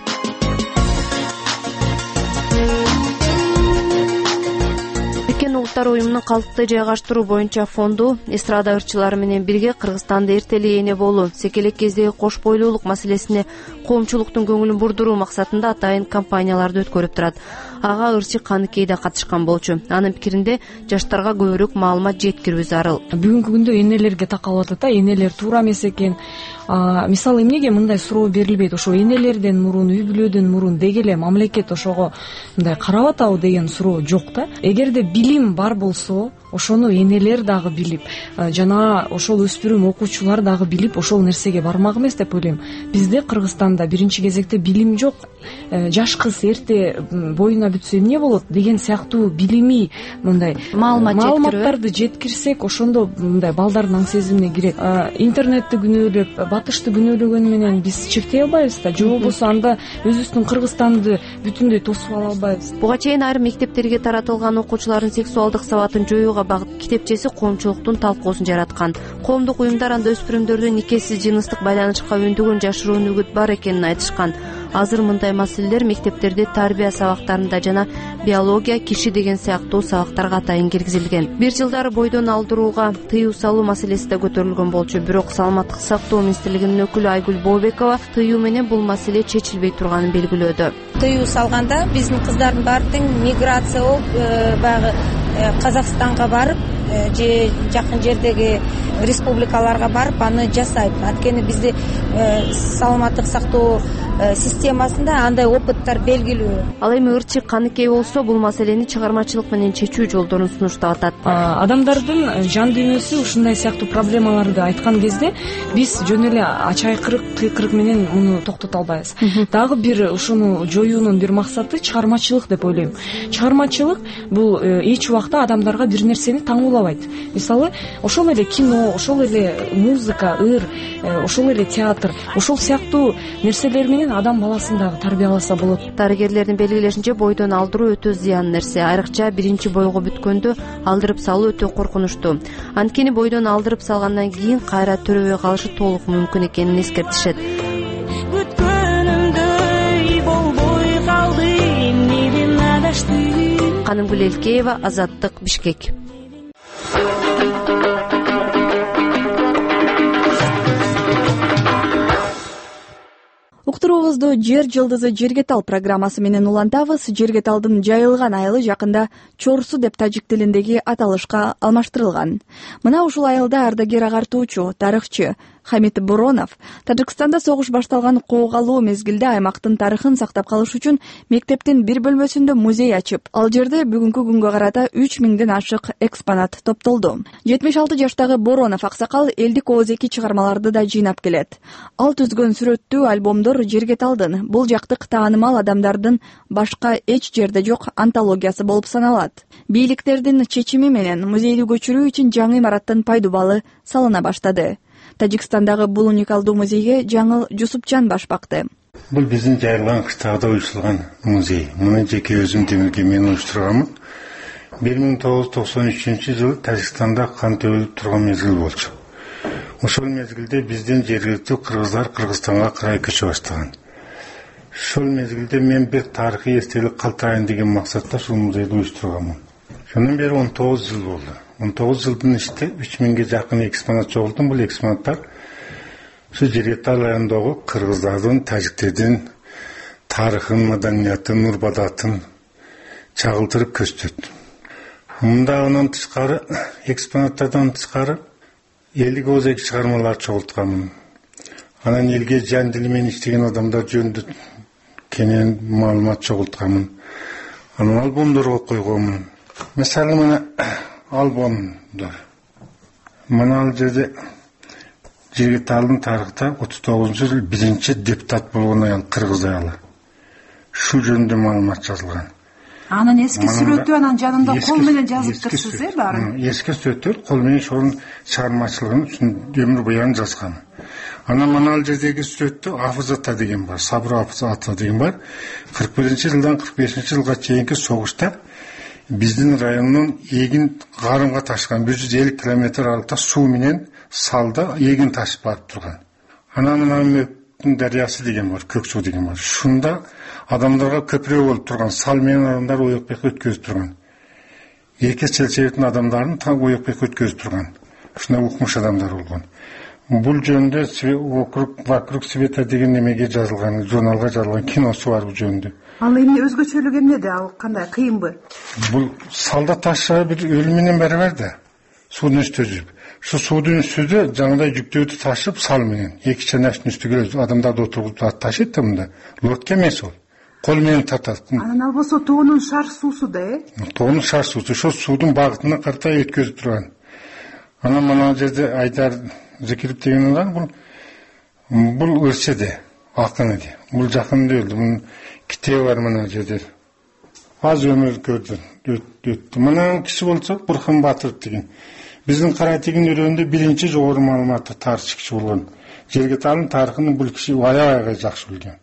Бириккен Улуттар уюмунун калкты жайгаштыруу боюнча фонду эстрада ырчылары менен бирге Кыргызстанда эртелей эне болуу, секелек кездеги кош бойлуулук маселесине коомчулуктун көңүлүн бурдуруу максатында атайын кампанияларды өткөрүп турат. Ага ырчы Каныкей да катышкан болчу. Анын пикиринде жаштарга көбүрөөк маалымат жеткирүү зарыл. Бүгүнкү күндө энелерге такалып атат да, энелер туура эмес экен. Мисалы эмнеге мындай суроо берилбейт? Ошо энелерден мурун, үй бүлөдөн мурун деги эле мамлекет ошого мындай карап атабы деген суроо жок да. Эгерде билим бар болсо, ошону энелер дагы билип, жана ошол өспүрүм окуучулар дагы билип, ошол нерсеге бармак эмес деп ойлойм. Бизде Кыргызстанда биринчи кезекте билим жок. Жаш кыз эрте боюна бүтсө эмне болот деген сыяктуу билимий мындай маалыматтарды жеткирсек, ошондо мындай балдардын аң сезимине кирет. Интернетти күнөөлөп, батышты күнөөлөгөн менен биз чектей албайбыз да, же болбосо анда өзүбүздүн Кыргызстанды бүтүндөй тосуп ала албайбыз. Буга чейин айрым мектептерге таратылган окуучулардын сексуалдык сабатын жоюуга багыт китепчеси коомчулуктун талкуусун жараткан. Коомдук уюмдар анда өспүрүмдөрдүн никеси жыныстык байланышка өндөгөн жашыруун үгүт бар экенин айтышкан. Азыр мындай маселелер мектептерде тарбия сабактарында жана биология, киши деген сыяктуу сабактарга атайын киргизилген. Бир жылдары бойдон алдырууга тыюу салуу маселеси да көтөрүлгөн болчу. Бирок Саламаттык сактоо министрлигинин өкүлү Айгүл Бообекова тыюу менен бул маселе чечилбей турганын белгилөөдө. Тыюу салганда биздин кыздардын баары тең миграция болуп, баягы Казакстанга барып, же жакын жердеги республикаларга барып аны жасайт. Анткени бизде саламаттык сактоо системасында андай опыттар белгилүү. Ал эми ырчы Каныкей болсо бул маселени чыгармачылык менен чечүү жолдорун сунуштап атат. Адамдардын жан дүйнөсү ушундай сыяктуу проблемаларды айткан кезде биз жөн эле ачайкырык, кыйкырык менен муну токтото албайбыз. Дагы бир ушуну жоюунун бир максаты чыгармачылык деп ойлойм. Чыгармачылык бул эч убакта адамдарга бир нерсени таңуулабайт. Мисалы, ошол эле кино, ошол эле музыка, ыр, ошол эле театр, ошол сыяктуу нерселер менен адам баласын дагы тарбияласа болот. Дарыгерлердин белгилешинче бойдон алдыруу өтө зыян нерсе. Айрыкча биринчи бойго бүткөндө алдырып салуу өтө коркунучтуу. Анткени бойдон алдырып салгандан кийин кайра төрөбөй калышы толук мүмкүн экенин эскертишет. Канымгүл Элкеева, Азаттык, Бишкек. уктуруубузду Жер жылдызы Жергетал программасы менен улантабыз. Жергеталдын жайылган айылы жакында Чорсу деп тажик тилиндеги аталышка алмаштырылган. Мына ушул айылда ардагер агартуучу, тарыхчы Хамит Буронов Тажикстанда согуш башталган куугалуу мезгилде аймактын тарыхын сактап калыш үчүн мектептин бир бөлмөсүндө музей ачып, ал жерде бүгүнкү күнгө карата 3000ден ашык экспонат топтолду. 76 жаштагы Буронов аксакал элдик оозеки чыгармаларды да жыйнап келет. Ал түзгөн сүрөттүү альбомдор Жергеталдын бул жактык таанымал адамдардын башка эч жерде жок антологиясы болуп саналат. Бийликтердин чечими менен музейди көчүрүү үчүн жаңы имараттын пайдубалы салына баштады. Тажикстандагы бул уникалдуу музейге Жаңыл Жусупчан баш бакты. Бул биздин жайылган кыштагыда уюштурулган музей. Муну жеке өзүм Темирге мен уюштурганмын. 1993-жылы Тажикстанда кан төгүлүп турган мезгил болчу. Ошол мезгилде биздин жергиликтүү кыргыздар Кыргызстанга карай көчө баштаган. Ошол мезгилде мен бир тарыхый эстелик калтырайын деген максатта ушул музейди уюштурганмын. Шонун бери 19 жыл болду. 19 жылдын ичинде 3000ге жакын экспонат чогултум. Бул экспонаттар ушу Жергетал айылындагы кыргыздардын, тажиктердин тарыхын, маданиятын, урбадатын чагылтырып көрсөтөт. Мында андан тышкары, экспонаттардан тышкары элдик оозеки чыгармалар чогултканмын. Анан элге жан дили менен иштеген адамдар жөнүндө кенен маалымат чогултканмын. Анан альбомдорго койгонмун. Мисалы мына альбомдор. Мына ал жерде Жергеталдын тарыхта 39-жыл биринчи депутат болгон аял кыргыз аялы. Шу жөнүндө маалымат жазылган. Анын эски сүрөтү анан жанында кол менен жазыптырсыз, баарын? Эски сүрөттөр кол менен ошонун чыгармачылыгын үчүн өмүр боюн жазган. Анан мына ал жердеги сүрөттө Афыз ата деген бар, Сабыр Афыз ата деген бар. 41-жылдан 45-жылга чейинки согушта биздин райондун эгин карымга ташкан 150 километр аралыкта суу менен салда эгин ташып барып турган. Анан Мөктүн дарыясы деген бар, Көк суу деген бар. Шунда адамдарга көпүрө болуп турган, сал менен адамдар оёкбек өткөзүп турган. Эки селчебиттин адамдарын таң оёкбек өткөзүп турган. Ушундай укмуш адамдар болгон. Бул жөнүндө вокруг света деген немеге жазылган, журналга жазылган киносу бар бул жөнүндө. Ал эмне өзгөчөлүгү эмнеде? Ал кандай, кыйынбы? Бул салда ташча бир өлүм менен барабар да. Суунун үстүнө жүрүп. Şu suudun üstüde жаңыдай жүктөөдү ташып сал менен эки чанаштын үстүгө адамдарды отургузуп ташыйт да мында. Лодка эмес ол. Кол менен тартат. Анан ал болсо тоонун шар суусу да, Тоонун шар суусу. Ошо суудун багытына карата өткөзүп турган. Анан мына жерде Айдар Закирип деген адам бул өлчеде, акын эди. Бул жакында өлдү. Мунун китеби бар мына жерде. Аз өмүр көрдү, өттү. Мына киши болсо Бурхан Батыров деген. Биздин Каратегин өрөөнүндө биринчи жогору маалыматты тарыхчы киши болгон. Жергеталдын тарыхын бул киши аябай жакшы билген.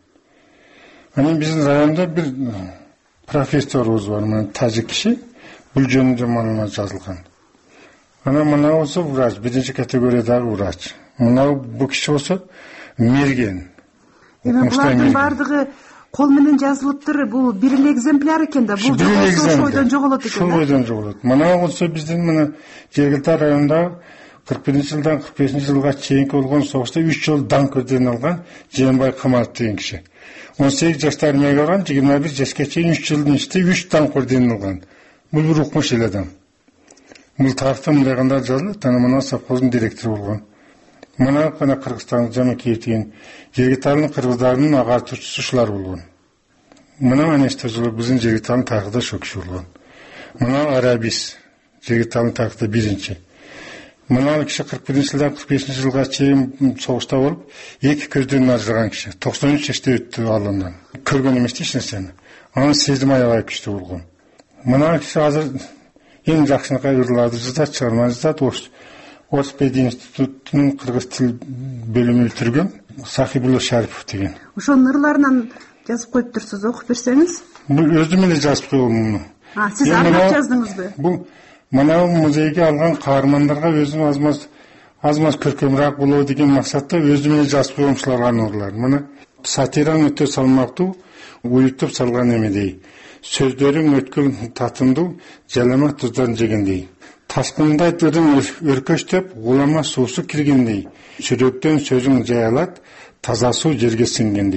Анан биздин районда бир профессорубуз бар, мына тажик киши, бул жөнүндө маалымат жазылган. Анан мына болсо врач, биринчи категориядагы врач. Мына бул киши болсо мерген. Булардын бардыгы кол менен жазылыптыр. Бул бир эле экземпляр экен да. Бул ошол бойдон жоголот экен. Ошол бойдон жоголот. Мына болсо биздин мына Жергетал районунда 41-жылдан 45-жылга чейинки болгон согушта 3 жыл дан орденин алган Жээнбай Камалов деген киши. 18 жашта армияга барган, 21 жашка чейин 3 жылдын ичинде 3 дан орденин алган. Бул бир укмуш эл адам. Бул тарыхта мындай кандай жазылат, анан мына совхоздун директору болгон. Мына Кыргызстандын Жамакеев деген Жергеталдын кыргыздарынын агартуучусу ушулар болгон. Мына анестезиолог биздин Жергеталдын тарыхында ошол киши болгон. Мына Арабис Жергеталдын тарыхында биринчи. Мына киши 41-жылдан 45-жылга чейин согушта болуп, эки көздөн ажыраган киши. 93 жашта өттү алындан. Көргөн эмес эч нерсени. Анын сезим аябай күчтүү болгон. Мына киши азыр эң жакшынакай ырларды жазат, чыгарма жазат. Орспеди институтунун кыргыз тил бөлүмүн бүтүргөн Сахибулла Шарипов деген. Ошонун ырларынан жазып коюптурсуз, окуп берсеңиз? Бул өзүм эле жазып койгом муну. Сиз андап жаздыңызбы? Бул мына музейге алган каармандарга өзүм аз-маз көркөмүрөөк болобу деген максатта өзүм эле жазып койгом ушуларга ырлар. Мына сатираны өтө салмактуу, уютуп салган эмедей. Сөздөрүң өткөн татымдуу, жалама туздарын жегендей. Ташкындай тырың өркөчтөп, улама суусу киргендей. Жүрөктөн сөзүң жаялат, таза суу жерге сиңгендей.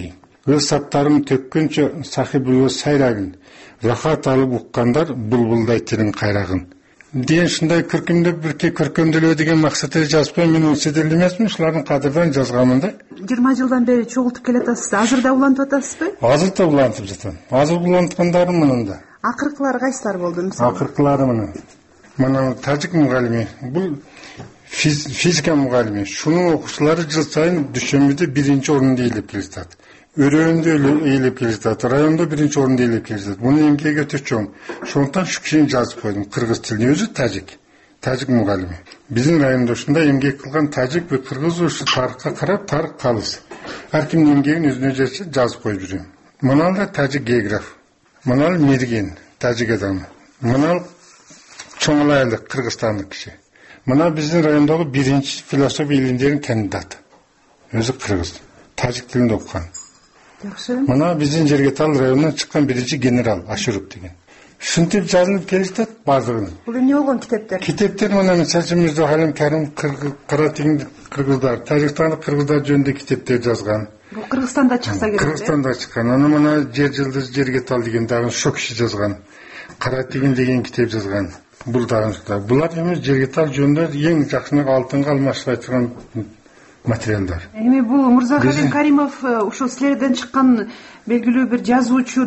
өз саптарын төккөнчө сахибуло сайрагын, рахат алып уккандар булбулдай тилин кайрагын деген ушундай көркөмдөп бирке көркөмдөлөө деген максатты жазып коюм. Мен седел эмесмин, ушулардын кадырдан жазганмын да. 20 жылдан бери чогултуп келатасыз. Азыр да улантып атасызбы? Азыр да улантып жатам. Азыр уланткандарым мындан да. Акыркылары кайсылар болду мисалы? Акыркылары мына тажик мугалими, бул физика мугалими. Шунун окуучулары жыл сайын дүйшөмбүдө 1-орунду ээлеп келатат. Өрөөндө ээлеп келатат, райондо 1-орунду ээлеп келатат. Муну эмгеги өтө чоң. Ошондуктан şu кишини жазып койдум. Кыргыз тилин өзү тажик мугалими. Биздин райондо ушундай эмгек кылган тажик ve кыргыз ушу тарыхка карап тарых калыс. Ар кимдин эмгегин өзүнө жараша жазып коюп жүрөм. Мынал да тажик географ. Мынал мерген тажик адамы. Мынал чоңлайлык кыргызстандык киши. Мына биздин райондогу 1-чи философия илимдеринин кандидаты. Өзү кыргыз. Тажик тилинде окуган. Жакшы. Мына биздин Жергетал районунан чыккан 1-чи генерал Ашуров деген. Ушинтип жазылып келишет баардыгын. Бул эмне болгон китептер? Китептер мына мисалы Мирза Халим Карим кара теңдик кыргыздар, Тажикстандык кыргыздар жөнүндө китептер жазган. Бул Кыргызстанда чыкса керек. Кыргызстанда чыккан. Аны мына Жер жылдыз Жергетал деген дагы шо киши жазган. Кара теңин деген китеп жазган. Бул дагы булар эми Жергетал жөнүндө эң жакшыны алтынга алмашпай турган материалдар. Эми бул Мырза Халим Каримов ушул силерден чыккан белгилүү бир жазуучу,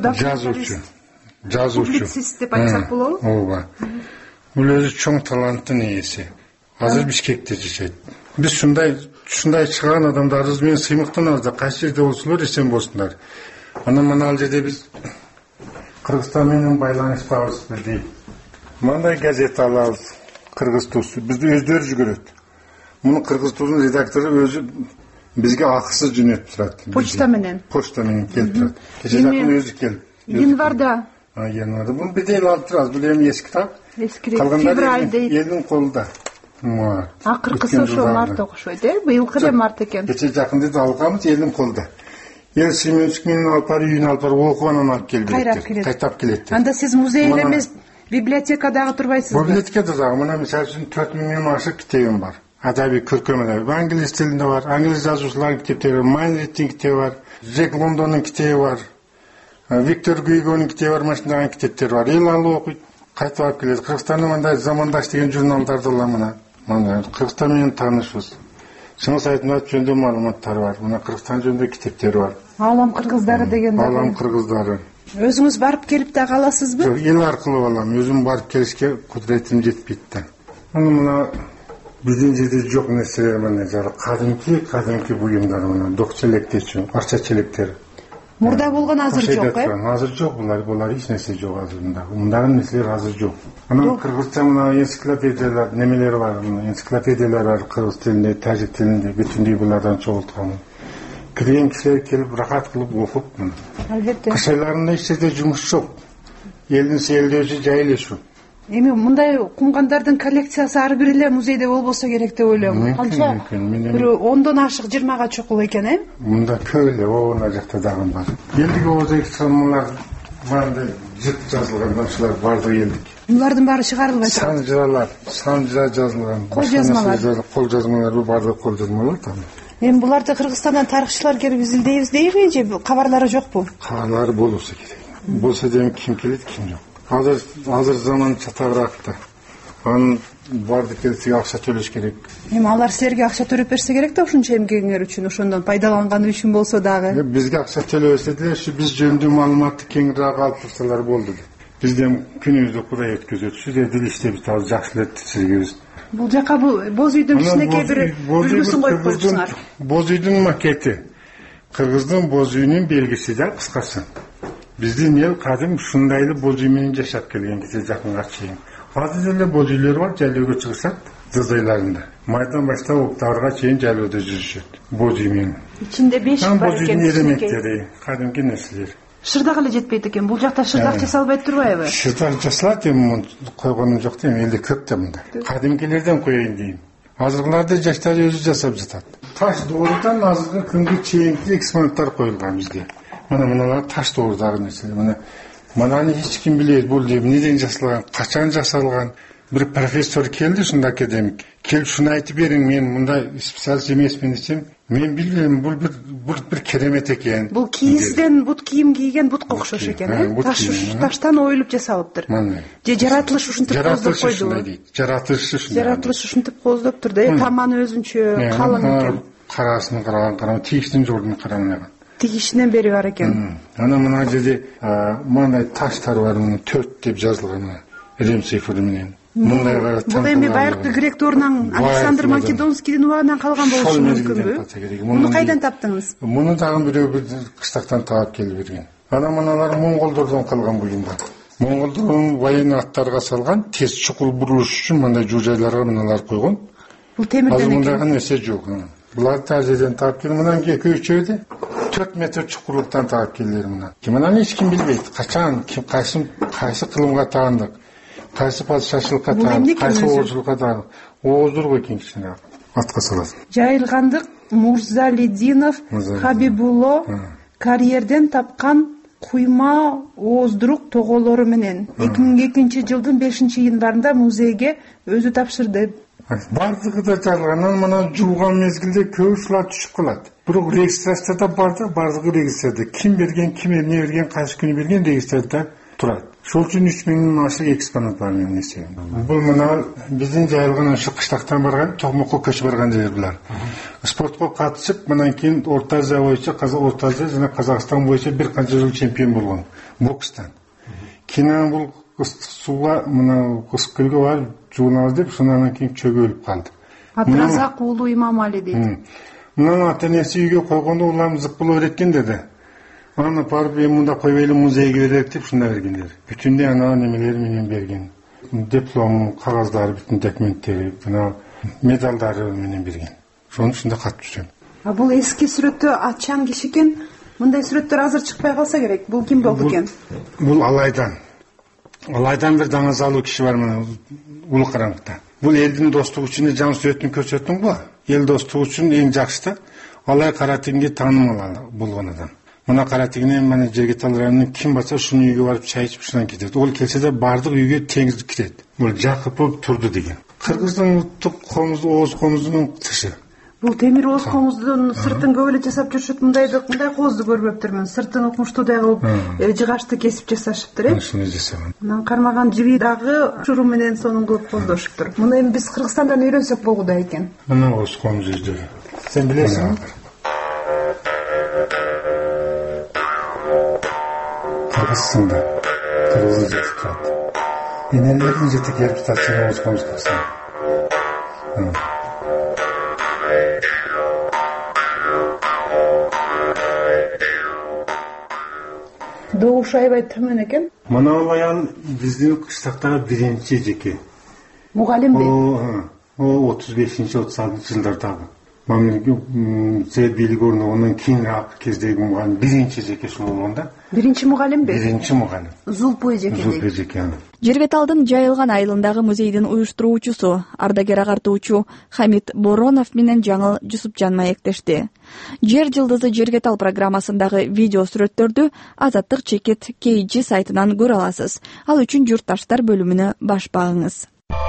публицист деп айтсак болобу? Ооба. Бул өзү чоң таланттын ээси. Азыр Бишкекте жашайт. Биз ушундай чыган адамдарыбыз менен сыймыктанабыз да, кайсы жерде болсолор эсен болсундар. Анан мына ал жерде биз Кыргызстан менен байланыштабыз бирдей. Мындай газет алабыз, Кыргыз Тусу. Бизди өздөрү жүгүрөт. Муну Кыргыз Тусунун редактору өзү бизге акысыз жөнөтүп турат. Почта менен келип турат. Кече жакын өзү келип. Январда. Январда. Бул бедел алып турабыз. Бул эми эски китап. Февраль дейт. Элдин колунда. Акыркысы ошо март окушойт, быйылкы да март экен. Кече жакында да алганбыз, элдин колунда. Эл Семенович менен алып барып, үйүнө алып барып окуп анан алып келип берет. Кайтап келет. Анда сиз музейде эмес, библиотекадагы турбайсызбы? Библиотекада дагы. Мына мисалы үчүн 4000 ашык китебим бар. Адабий көркөм эдеби. Англис тилинде бар, англис жазуучулардын китептери бар, Майнриттин китеби бар, Джек Лондондун китеби бар, Виктор Гюгонун китеби бар, машиндаган китептер бар. Эл алып окуйт, кайтып алып келет. Кыргызстанда мындай Замандаш деген журналдарда мына Кыргызстан менен таанышбыз. Чыңгыз Айтматов жөнүндө маалыматтар бар. Мына Кыргызстан жөнүндө китептер бар. Алам кыргыздары деген да. Алам кыргыздары. Өзүңүз барып келип да каласызбы? Жок, эл аркылуу алам. Өзүм барып келишке кудуретим жетпейт да. Мына биздин жерде жок нерселер мына кадимки буюмдар мына док челектечи, акча челектер. Мурда болгон азыр жок, Азыр жок, булар эч нерсе жок азырында. Мындагы нерселер азыр жок. Анан кыргызча мына энциклопедиялар, немелер бар, энциклопедиялар бар кыргыз тилинде, тажик тилинде, бүтүндөй булардан чогулткан. Кирген кишилер келип рахат кылып окуп, албетте. Кыш айларында эч жерде жумуш жок. Элдин сейилдөөсү жайылышуу. Эми мындай кумгандардын коллекциясы ар бир эле музейде болбосо керек деп ойлойм. Канча? Бир 10дон ашык 20га чукул экен, Мында көп эле оона жакта дагы бар. Элдик озек сомалар барды жыт жазылган, ошолар бардыгы элдик. Булардын баары чыгарылбайт. Сан жыра жазылган. Кол жазмалар бардыгы кол жазмалар да. Эми буларды Кыргызстандан тарыхчылар келип изилдейбиз дейби же кабарлары жокпу? Кабарлары болсо керек. Болсо дем ким келет, ким жок. Азыр заман чатагыраак да. Анын барды келсе акча төлөш керек. Эми алар силерге акча төлөп берсе керек да ушунча эмгегиңер үчүн, ошондон пайдаланганы үчүн болсо дагы. Бизге акча төлөбөсө деле, биз жөнүндө маалыматты кеңирээк алып турсалар болду. Бизден күнүбүздү Кудай өткөзөт. Ушул жерде иштебиз, азыр жакшы эле тирчилигибиз. Бул жака боз үйдүн кичинекей бир үлгүсүн коюп коюпсуңар. Боз үйдүн макети. Кыргыздын боз үйүнүн белгиси да кыскасы. Биздин эл кадим ушундай эле боз үй менен жашап келген кече жакынга чейин. Азыр эле боз үйлөр бар, жайлоого чыгышат, жаз айларында. Майдан баштап октябрга чейин жайлоодо жүрүшөт. Боз үй менен. Ичинде бешик бар экен. Боз үйдүн элементтери, кадимки нерселер. Шырдак эле жетпейт экен. Бул жакта шырдак жасалбайт турбайбы? Шырдак жасалат, эми койгонум жок да, элде көп да мында. Кадимкилерден коеюн дейм. Азыркыларды жаштар өзү жасап жатат. Таш доорудан азыркы күнгө чейинки экспонаттар коюлган бизде. Мына таш доорудагы нерселер. Мынаны эч ким билбейт, бул эмнеден жасалган, качан жасалган. бир профессор келди, ушундай академик. Келип ушуну айтып бериң, мен мындай специалист эмесмин десем, мен билбейм, бул бир керемет экен. Бул кийизден бут кийим кийген бутка окшош экен, таштан оюлуп жасалыптыр. Же жаратылыш ушинтип кооздоп койдубу? Жаратылыш ушинтип кооздоптур да, таманы өзүнчө калың экен. Карасын караган, тигиштин жолун караган. Тигишинен бери бар экен. Ана мына жерде мындай таштар бар, 4 деп жазылган, Рим цифры менен. Бул эми байыркы грек дорунан Александр Македонскийдин убагынан калган болушу мүмкүнбү? Муну кайдан таптыңыз? Муну дагы бирөө бир кыштактан таап келип берген. Ана мыналар монголдордон калган буюмдар. Монголдордун военный аттарга салган, тез чукул бурулуш үчүн мындай жужайларга мыналар койгон. Бул темирден экен. Мындай нерсе жок. Булар тазеден таап келген, мындан экөө-үчөөдө 4 метр чукурлуктан таап келдилер мына. Мынаны эч ким билбейт. Качан, кайсы кылымга таандык, кайсы падышачылыкка таандык, кайсы оозчулукка таандык. Ооздурго экен кичине атка салат. Жайылгандык Мурзалидинов Хабибулло карьерден тапкан куйма ооздурук тоголору менен 2002-жылдын 5-январында музейге өзү тапшырды. Бардыгы да жазылган, мына жууган мезгилде көбүсүлөр түшүп калат. Бирок регистрацияда бардыгы регистрацияда. Ким берген, ким эмне берген, кайсы күнү берген регистрацияда турат. Ошол үчүн 3000 ашык экспонат бар менин эсебим. Бул мына биздин жайылган ушу кыштактан барган, Токмокко көчүп барган жер булар. Спортко катышып, мындан кийин Орто Азия боюнча, Орто Азия жана Казакстан боюнча бир канча жыл чемпион болгон бокстан. Кийин бул сууга мына кыскылга барып жуунабыз деп, сонан кийин чөгөлүп калды. Абдразак уулу Имамали дейт. Мына ата-энеси үйгө койгондо улам зык боло берет экен деди. Аны барып эми мында койбойлу музейге берет деп шундай бергендер. Бүтүндөй ана немелери менен берген. Диплом, кагаздары, бүтүн документтери, мына медалдары менен берген. Шону ушунда катып жүрөм. Бул эски сүрөттө атчан киши экен. Мындай сүрөттөр азыр чыкпай калса керек. Бул ким болду экен? Бул Алайдан бир даңазалуу киши бар мына улуу караңгыда. Бул элдин достугу үчүн жан сүрөтүн көрсөттүң го. Эл достугу үчүн эң жакшысы Алай Каратегинге таанымал болгон адам. Мына Каратегинен мына Жергетал районунун ким барса ушунун үйгө барып чай ичип ушунан кетет. Ол келсе да бардык үйгө теңиз кирет. Бул Жакупов турду деген. Кыргыздын улуттук комузу, ооз комузунун тышы. Бул темир ооз комуздун сыртын көп эле жасап жүрүшөт. Мындай коозду көрбөптүрмүн. Сыртын укмуштуудай кылып жыгачты кесип жасашыптыр, э? Ушуну жасаган. Анан кармаган жиби дагы шуру менен сонун кылып коздошуптур. Муну эми биз Кыргызстандан үйрөнсөк болгудай экен. Мына ооз комуз үйдө. Сен билесиңби? Кыргызстанда кыргыз жетип турат. Энелердин жети келип татчан ооз комуз калсын. Добуш аябай төмөн экен. Мына аял биздин кыштактагы биринчи жеке. Мугалимби? 35-36 жылдардагы. Жер бийлиги орногондон кийинраак кездеги мугалим биринчи жеке ушул болгонда. Биринчи мугалимби? Биринчи мугалим. Зулпуй жеке. Зулпуй жеке. Жергеталдын жайылган айылындагы музейдин уюштуруучусу, ардагер агартуучу Хамит Боронов менен Жаңыл Жусупжан маектешти. Жер жылдызы Жергетал программасындагы видео сүрөттөрдү Азаттык чекит KG сайтынан көрө аласыз. Ал үчүн журтташтар бөлүмүнө баш багыңыз.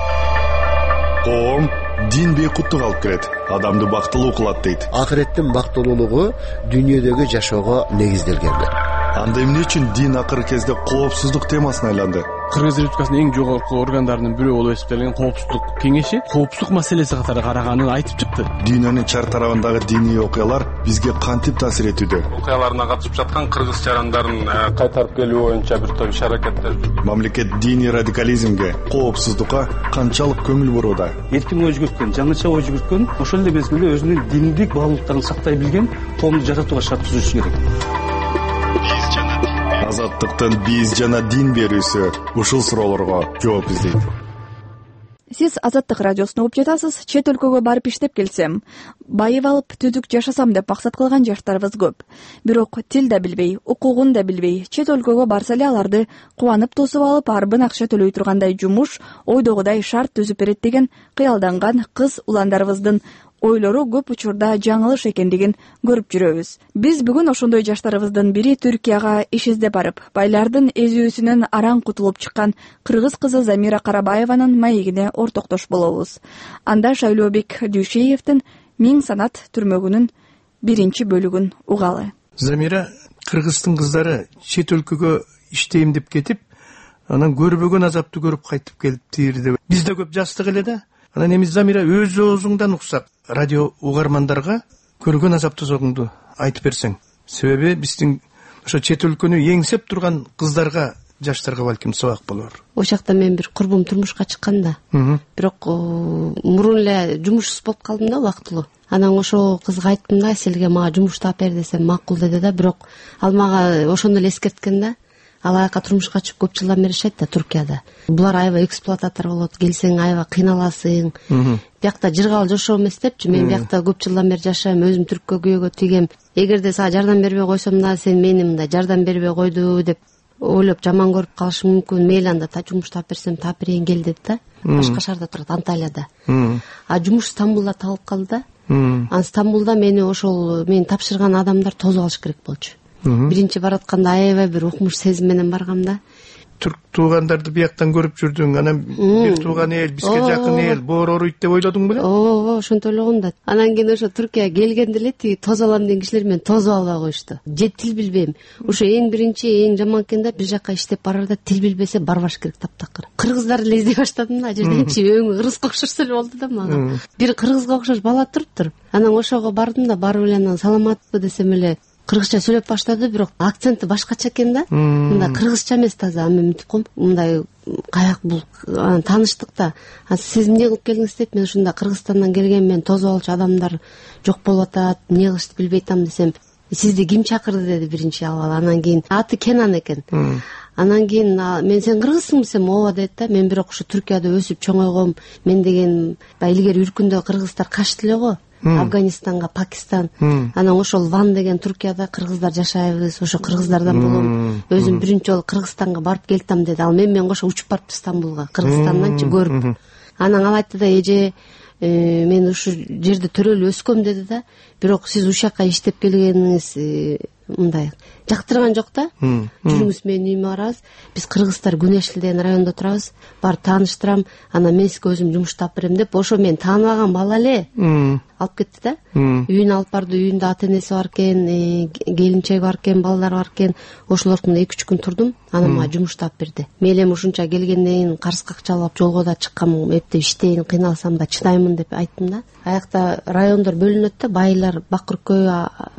Коом дин бейкуттук алып келет, адамды бактылуу кылат дейт. Акыреттин бактылуулугу дүйнөдөгү жашоого негизделген. Анда эмне үчүн дин акыркы кезде коопсуздук темасына айланды? Кыргыз Республикасынын эң жогорку органдарынын бирөө болуп эсептелген коопсуздук кеңеши коопсуздук маселеси катары караганын айтып чыкты. Дүйнөнүн чар тарабындагы диний окуялар бизге кантип таасир этүүдө? Окуяларына катышып жаткан кыргыз жарандарын кайтарып келүү боюнча бир топ иш-аракеттер. Мамлекет диний радикализмге, коопсуздукка канчалык көңүл бурууда? Эркин ой жүгүрткөн, жаңыча ой жүгүрткөн, ошол эле мезгилде өзүнүн диндик баалуулуктарын сактай билген коомду жаратууга шарт түзүш керек. Азаттыктын биз жана дин берүүсү ушул суроолорго жооп издейт. Сиз Азаттык радиосуна угуп жатасыз. Чет өлкөгө барып иштеп келсем, байып алып түзүк жашасам деп максат кылган жаштарыбыз көп. Бирок тил да билбей, укугун да билбей, чет өлкөгө барса эле аларды кубанып тосуп алып, арбын акча төлөй тургандай жумуш, ойдогудай шарт түзүп берет деген кыялданган кыз уландарыбыздын ойлору көп учурда жаңылыш экендигин көрүп жүрөбүз. Биз бүгүн ошондой жаштарыбыздын бири Түркияга иш издеп барып, байлардын эзүүсүнөн араң кутулуп чыккан кыргыз кызы Замира Карабаеванын маегине ортоктош болобуз. Анда Шайлообек Дүйшеевдин Миң санат түрмөгүнүн 1-бөлүгүн угалы. Замира кыргыздын кыздары чет өлкөгө иштейм деп кетип, анан көрбөгөн азапты көрүп кайтып келип тирди. Бизде көп жастык эле да. Анан эми Замира өз оозуңдан уксак, радио угармандарга көргөн азаптуулугуңду айтып берсең. Себеби биздин ошо чет өлкөнү эңсеп турган кыздарга, жаштарга балким сабак болор. Ошол жакта мен бир курбум турмушка чыккан да. Бирок мурун эле жумушсуз болуп калдым да убактылуу. Анан ошол кызга айттым да, силге мага жумуш таап бер десем макул деди да, бирок ал мага ошондо эле эскерткен да. Ал аяка турмушка чыгып көп жылдан бери жашайт да Туркияда. Булар аябай эксплуататор болот, келсең аябай кыйналасың. Биякта жыргал жошоо эмес депчи, мен биякта көп жылдан бери жашайм, өзүм түрккө күйөөгө тигем. Эгерде сага жардам бербей койсом да, сен мени мындай жардам бербей койду деп ойлоп жаман көрүп калышың мүмкүн. Мейли анда жумуш таап берсем таап берейин кел деди да. Башка шаарда турат, Анталияда. А жумуш Стамбулда табылып калды да. Анан Стамбулда мени ошол мен тапшырган адамдар тосуп алыш керек болчу. Биринчи баратканда аябай бир укмуш сезим менен баргам да. Түрк туугандарды бияктан көрүп жүрдүң, анан бир тууган эл, бизге жакын эл, боор оруйт деп ойлодуң беле? Ооба, ошентип ойлогом да. Анан кийин ошо Түркияга келгенде эле тиги тосуп алам деген кишилер мени тосуп албай коюшту. Же тил билбейм. Ошо эң биринчи, эң жаман экен да, бир жака иштеп барарда тил билбесе барбаш керек таптакыр. Кыргыздарды эле издей баштадым да, жерденчи өңү кыргызга окшошсо эле болду да мага. Бир кыргызга окшош бала туруптур. Анан ошого бардым да, барып эле анан саламатпы десем эле кыргызча сөйлөп баштады, бирок акценти башкача экен да. Мындай кыргызча эмес таза. Мен мынтип коем, мындай каяк бул тааныштык да. Сиз эмне кылып келдиңиз деп, мен ушунда Кыргызстандан келген, мен тосуп алчу адамдар жок болуп атат, эмне кылышты билбей атам десем, сизди ким чакырды деди биринчи ал. Анан кийин аты Кенан экен. Анан кийин мен сен кыргызсың десем, ооба деди да. Мен бирок ушу Түркияда өсүп чоңойгом. Мен деген илгери үркүндө кыргыздар качты эле го. Афганистанга, Пакистан. Анан ошол Ван деген Туркияда кыргыздар жашайбыз, ошо кыргыздардан болом. Өзүм биринчи жолу Кыргызстанга барып келдим деди. Ал менен кошо учуп барыптыр Стамбулга, Кыргызстанданчы көрүп. Анан ал айтты да, эже мен ушу жерде төрөлүп өскөм деди да. Бирок сиз ушакка иштеп келгениңиз мындай жактырган жок да. Жүрүңүз, менин үйүмө барабыз. Биз кыргыздар Күнөшил деген райондо турабыз. Барып тааныштырам, анан мен сизге өзүм жумуш таап берем деп, ошо мен тааныбаган бала эле алып кетти да. Үйүнө алып барды, үйүндө ата энеси бар экен, келинчеги бар экен, балдары бар экен. Ошолордун 2-3 күн турдум, анан мага жумуш таап берди. Мен эми ушунча келгенден кийин карыз какчалап жолго да чыккам, эптеп иштейин, кыйналсам да чыдаймын деп айттым да. Аякта райондор бөлүнөт да, байлар Бакыркөй,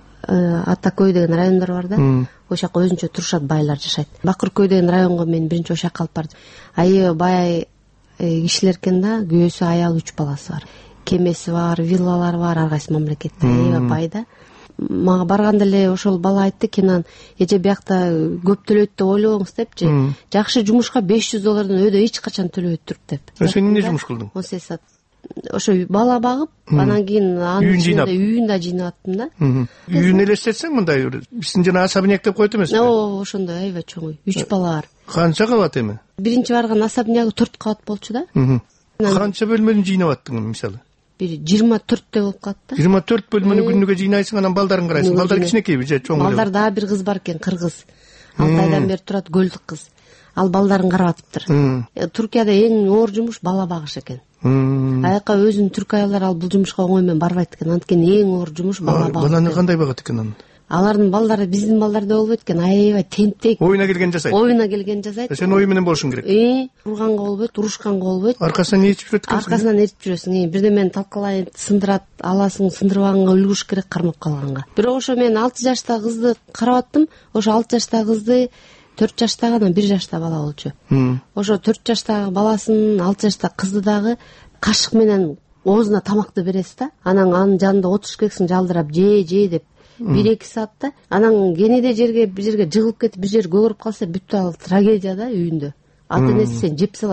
Атакөй деген райондор бар да. Ошол жака өзүнчө турушат байлар жашайт. Бакыркөй деген районго мен биринчи ошол жака алып бардым. Аябай бай кишилер экен да, күйөөсү, аялы, 3 баласы бар. Кемеси бар, виллалары бар, ар кайсы мамлекетте, аябай бай да. Мага барганда эле ошол бала айтты, Кенан, эже биякта көп төлөйт деп ойлобоңуз депчи. Жакшы жумушка $500 өйдө эч качан төлөбөйт туруп деп. Сен эмне жумуш кылдың? 18 саат. Ошо бала багып, анан кийин үйүн да жыйнап аттым да. Үйүн элестетсең мындай, биздин жана особняк деп коет эмеспи? Ооба, ошондой аябай чоң үй. 3 бала бар. Канча кабат эми? Биринчи барган особнягы 4 кабат болчу да. Канча бөлмөнү жыйнап аттың мисалы? Бир 24 болуп калат да. 24 бөлмөнү күнүгө жыйнайсың, анан балдарын карайсың. Балдар кичинекейби же чоң? Балдар дагы бир кыз бар экен, кыргыз. 6 айдан бери турат, көлдүк кыз. Ал балдарын карап атыптыр. Туркияда эң оор жумуш бала багыш экен. Аяка өзүнүн түрк аялдар ал бул жумушка оңой менен барбайт экен. Анткени эң оор жумуш бала багуу. Баланы кандай багат экен аны? Алардын балдары биздин балдардай болбойт экен, аябай тентек. Оюна келген жасайт. Оюна келген жасайт. Сен ою менен болушуң керек. Урганга болбойт, урушканга болбойт. Аркасынан ээрчип жүрөт экенсиң. Аркасынан ээрчип жүрөсүң. Бирдемени талкалайт, сындырат, аласың, сындырбаганга үлгүш керек, кармап калганга. Бирок ошо мен 6 жаштагы кызды карап аттым. Ошо 6 жаштагы кызды 4 жаштагы, анан 1 жашта бала болчу. Ошо 4 жаштагы баласын, 6 жаштагы кызды дагы кашык менен оозуна тамакты бересиз да. Анан анын жанында отуруш керексиң, жалдырап же деп 1-2 саатта. Анан кенеде бир жерге жыгылып кетип, бир жер көгөрүп калса бүт ал трагедия да үйүндө. Ата энеси сен жеп салат.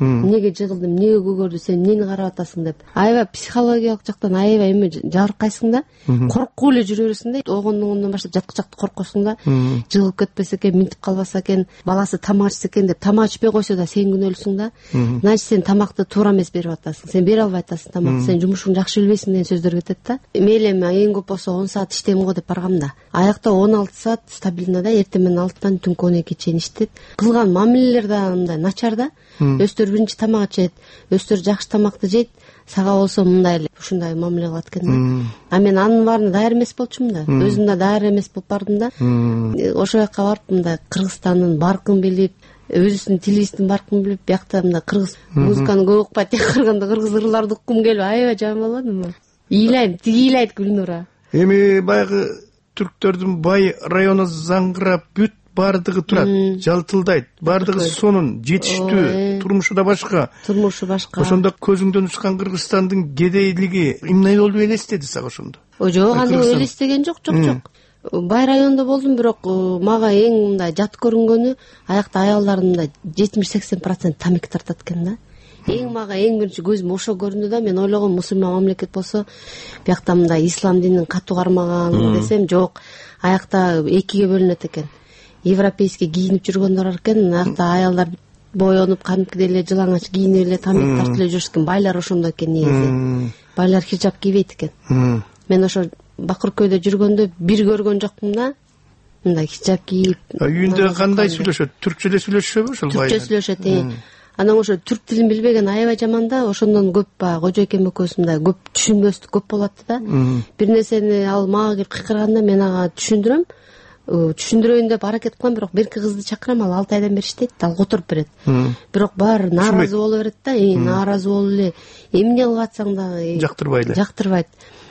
эмнеге жыгылды, эмнеге көгөрдү, сен эмнени карап атасың деп. Аябай психологиялык жактан аябай эме жабыркайсың да, коркуп эле жүрө бересиң да, огондон баштап жаткычакты коркосуң да, жыгылып кетпесе экен, минтип калбаса экен, баласы тамак ичсе экен деп, тамак ичпей койсо да сен күнөөлүсүң да. Значит, сен тамакты туура эмес берип атасың, сен бере албай атасың тамакты, сен жумушуңду жакшы билбейсиң деген сөздөр кетет да. Мейли эми эң көп болсо 10 саат иштейм го деп баргам да. Аякта 16 саат стабилдно да, эртең менен 6-тан түнкү 12-ге чейин иштейт. Кылган мамилелер да мындай начар да. Өстөр биринчи тамак ичет, өстөр жакшы тамакты жейт, сага болсо мындай эле ушундай мамиле кылат экен да. А мен анын баарына даяр эмес болчумун да. Өзүм да даяр эмес болуп бардым да. Ошол жака барып мындай Кыргызстандын баркын билип, өзүбүздүн тилибиздин баркын билип, биякта мындай кыргыз музыканы көп укпайт, тек караганда кыргыз ырларды уккум келип аябай жаман болдум. Ыйлайм, тиги ыйлайт Гүлнура. Эми баягы түрктөрдүн бай району заңгырап бүт баардыгы турат, жалтылдайт, баардыгы сонун, жетиштүү, турмушу да башка. Ошондо көзүңдөн учкан Кыргызстандын кедейлиги эмне болуп элестеди сага ошондо? Жок, аны элестеген жок. Бай райондо болдум, бирок мага эң мындай жат көрүнгөнү аякта аялдардын мындай 70-80% тамеки тартат экен да. Мага эң биринчи көзүм ошо көрүндү да. Мен ойлогом мусулман мамлекет болсо, биякта мындай ислам динин катуу кармаган десем, жок. Аякта экиге бөлүнөт экен. Европейский кийинип жүргөндөр бар экен, аякта аялдар боенуп, кадимкидей эле жылаңач кийинип эле тамек тартып эле жүрүшкөн. Байлар ошондой экен негизи. Байлар хижаб кийбейт экен. Мен ошо Бакыркөйдө жүргөндө бир көргөн жокмун да. Мындай хижаб кийип. Үйүндө кандай сүйлөшөт? Түркчө эле сүйлөшөбү ошол байлар? Түркчө сүйлөшөт. Анан ошо түрк тилин билбеген аябай жаман да. Ошондон көп кожо экем экөөбүз мындай көп түшүнбөстүк көп болот да. Бир нерсени ал мага келип кыйкырганда мен ага түшүндүрөйүн деп аракет кылам, бирок берки кызды чакырам, ал 6 айдан бери иштейт, ал которуп берет. Бирок баары нааразы боло берет да, нааразы болуп эле эмне кылып атсаң да жактырбайт.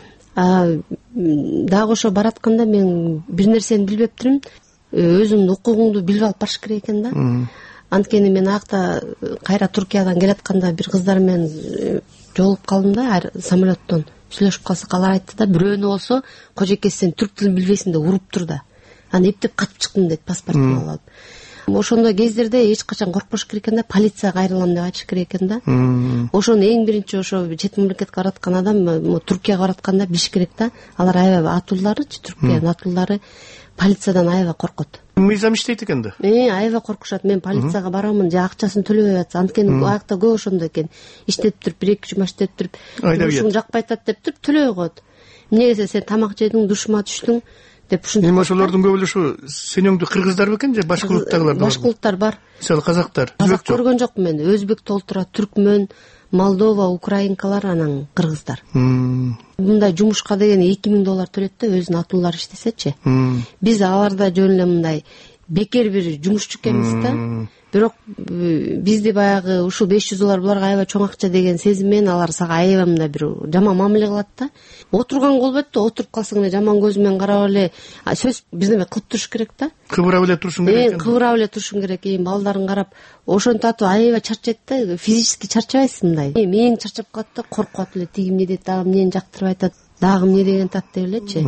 Дагы ошо баратканда мен бир нерсени билбептирмин, өзүңдүн укугуңду билип алып барыш керек экен да. Анткени мен акта кайра Туркиядан келатканда бир кыздар менен жолугуп калдым да, самолеттон сүйлөшүп калсак, алар айтты да, бирөөнү болсо кожекеси сен түрк тилин билбейсиң деп уруп тур да. Аны эптеп катып чыктым дейт, паспортун алып. Ошондой кездерде эч качан коркпош керек экен да, полицияга кайрылам деп айтыш керек экен да. Ошону эң биринчи ошо чет мамлекетке бараткан адам Туркияга баратканда билиш керек да. Алар аябай атууларычы, Туркиянын атуулары полициядан аябай коркот. Мыйзам иштейт экен да. Аябай коркушат. Мен полицияга барамын, же акчасын төлөбөй атса, анткени аякта көп ошондой экен. Иштеп туруп, 1-2 жума иштеп туруп, жумушуң жакпай атат деп туруп төлөбөй коет. Эмнеге сен тамак жедиң, душма түштүң деп ушундай. Эми ошолордун көбү эле ушу сенеңдүү кыргыздар бекен же башка улуттагылар бар? Башка улуттар бар. Мисалы казактар. Казак көргөн жокмун мен. Өзбек толтура, түркмөн, Молдова, украинкалар, анан кыргыздар. Мындай жумушка деген $2000 төлөт да, өзүнүн атуулары иштесечи. Биз аларда жөн эле мындай бекер бир жумушчу экенбиз да. Бирок бизди баягы ушул $500 буларга аябай чоң акча деген сезим менен алар сага аябай мындай бир жаман мамиле кылат да. Отурган болбойт да, отуруп калсаң эле жаман көз менен карап эле сөз бирдеме кылып туруш керек да. Кыбырап эле турушуң керек. Кыбырап эле турушуң керек. Балдарын карап, ошентип аябай чарчайт да, физически чарчабайсың мындай. Эң чарчап калат да, коркуп эле, тиги эмне дейт, дагы эмнени жактырбай атат, дагы эмне деген тат деп элечи.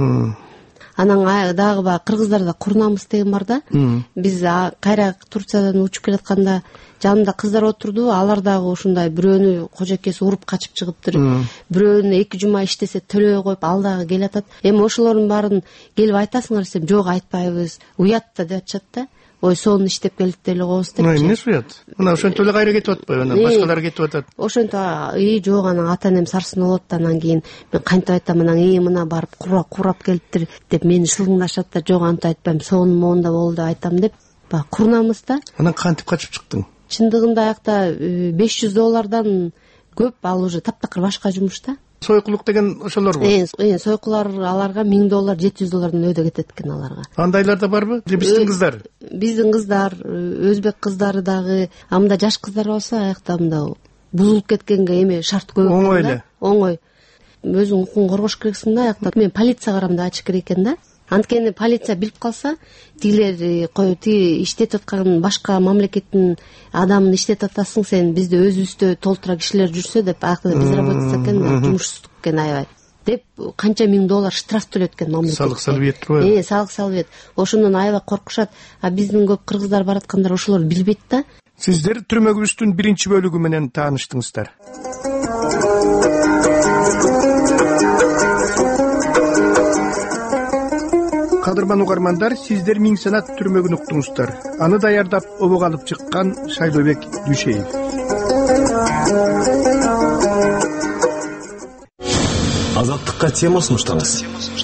Анан дагы баягы кыргыздарда курнамыз деген бар да. Биз кайра Турциядан учуп келатканда жанымда кыздар отурду, алар дагы ушундай бирөөнү кожекеси уруп качып чыгыптыр. Бирөөнү 2 жума иштесе төлөбөй коюп, ал дагы келатат. Эми ошолордун баарын келип айтасыңар десем, жок айтпайбыз, уят да деп атышат да. Ой, сонун иштеп келдик деле коебуз деп. Эмне уят? Мына ошентип эле кайра кетип атпайбы, анан башкалар кетип атат. Ошентип, жок, анан ата-энем сарсын болот да, анан кийин мен кантип айтам, анан мына барып курап келиптир деп мени шылыңдашат да, жок антип айтпайм, сонун моунда болду деп айтам деп. Баягы курнамыз да. Анан кантип качып чыктың? Чындыгында аякта $500 көп, ал уже таптакыр башка жумуш да. Сойкулук деген ошолорбу? Сойкулар аларга $1000, $700 өйдө кетет экен аларга. Андайлар да барбы? Биздин кыздар? Биздин кыздар, өзбек кыздары дагы, амда жаш кыздар болсо аякта мында бузулуп кеткенге эме шарт көп. Оңой эле. Оңой. Өзүң укугуңду коргош керексиң да, аякта мен полицияга барам деп айтыш керек экен да. Анткени полиция билип калса, тигилер иштетип аткан башка мамлекеттин адамын иштетип атасың, сен бизде өзүбүздө толтура кишилер жүрсө деп аякта безработица экен, жумушсуздук экен аябай деп канча $1000 штраф төлөт экен мамлекет. Салык салып турбайбы? Салык салып. Ошондон аябай коркушат. А биздин көп кыргыздар бараткандар ошолор билбейт да. Сиздер түрмөгүбүздүн биринчи бөлүгү менен тааныштыңыздар. Кадырман угармандар, сиздер Миң Санат түрмөгүн уктуңуздар. Аны даярдап обого алып чыккан Шайлообек Дүйшеев. Азаттыкка тема сунуштаңыз.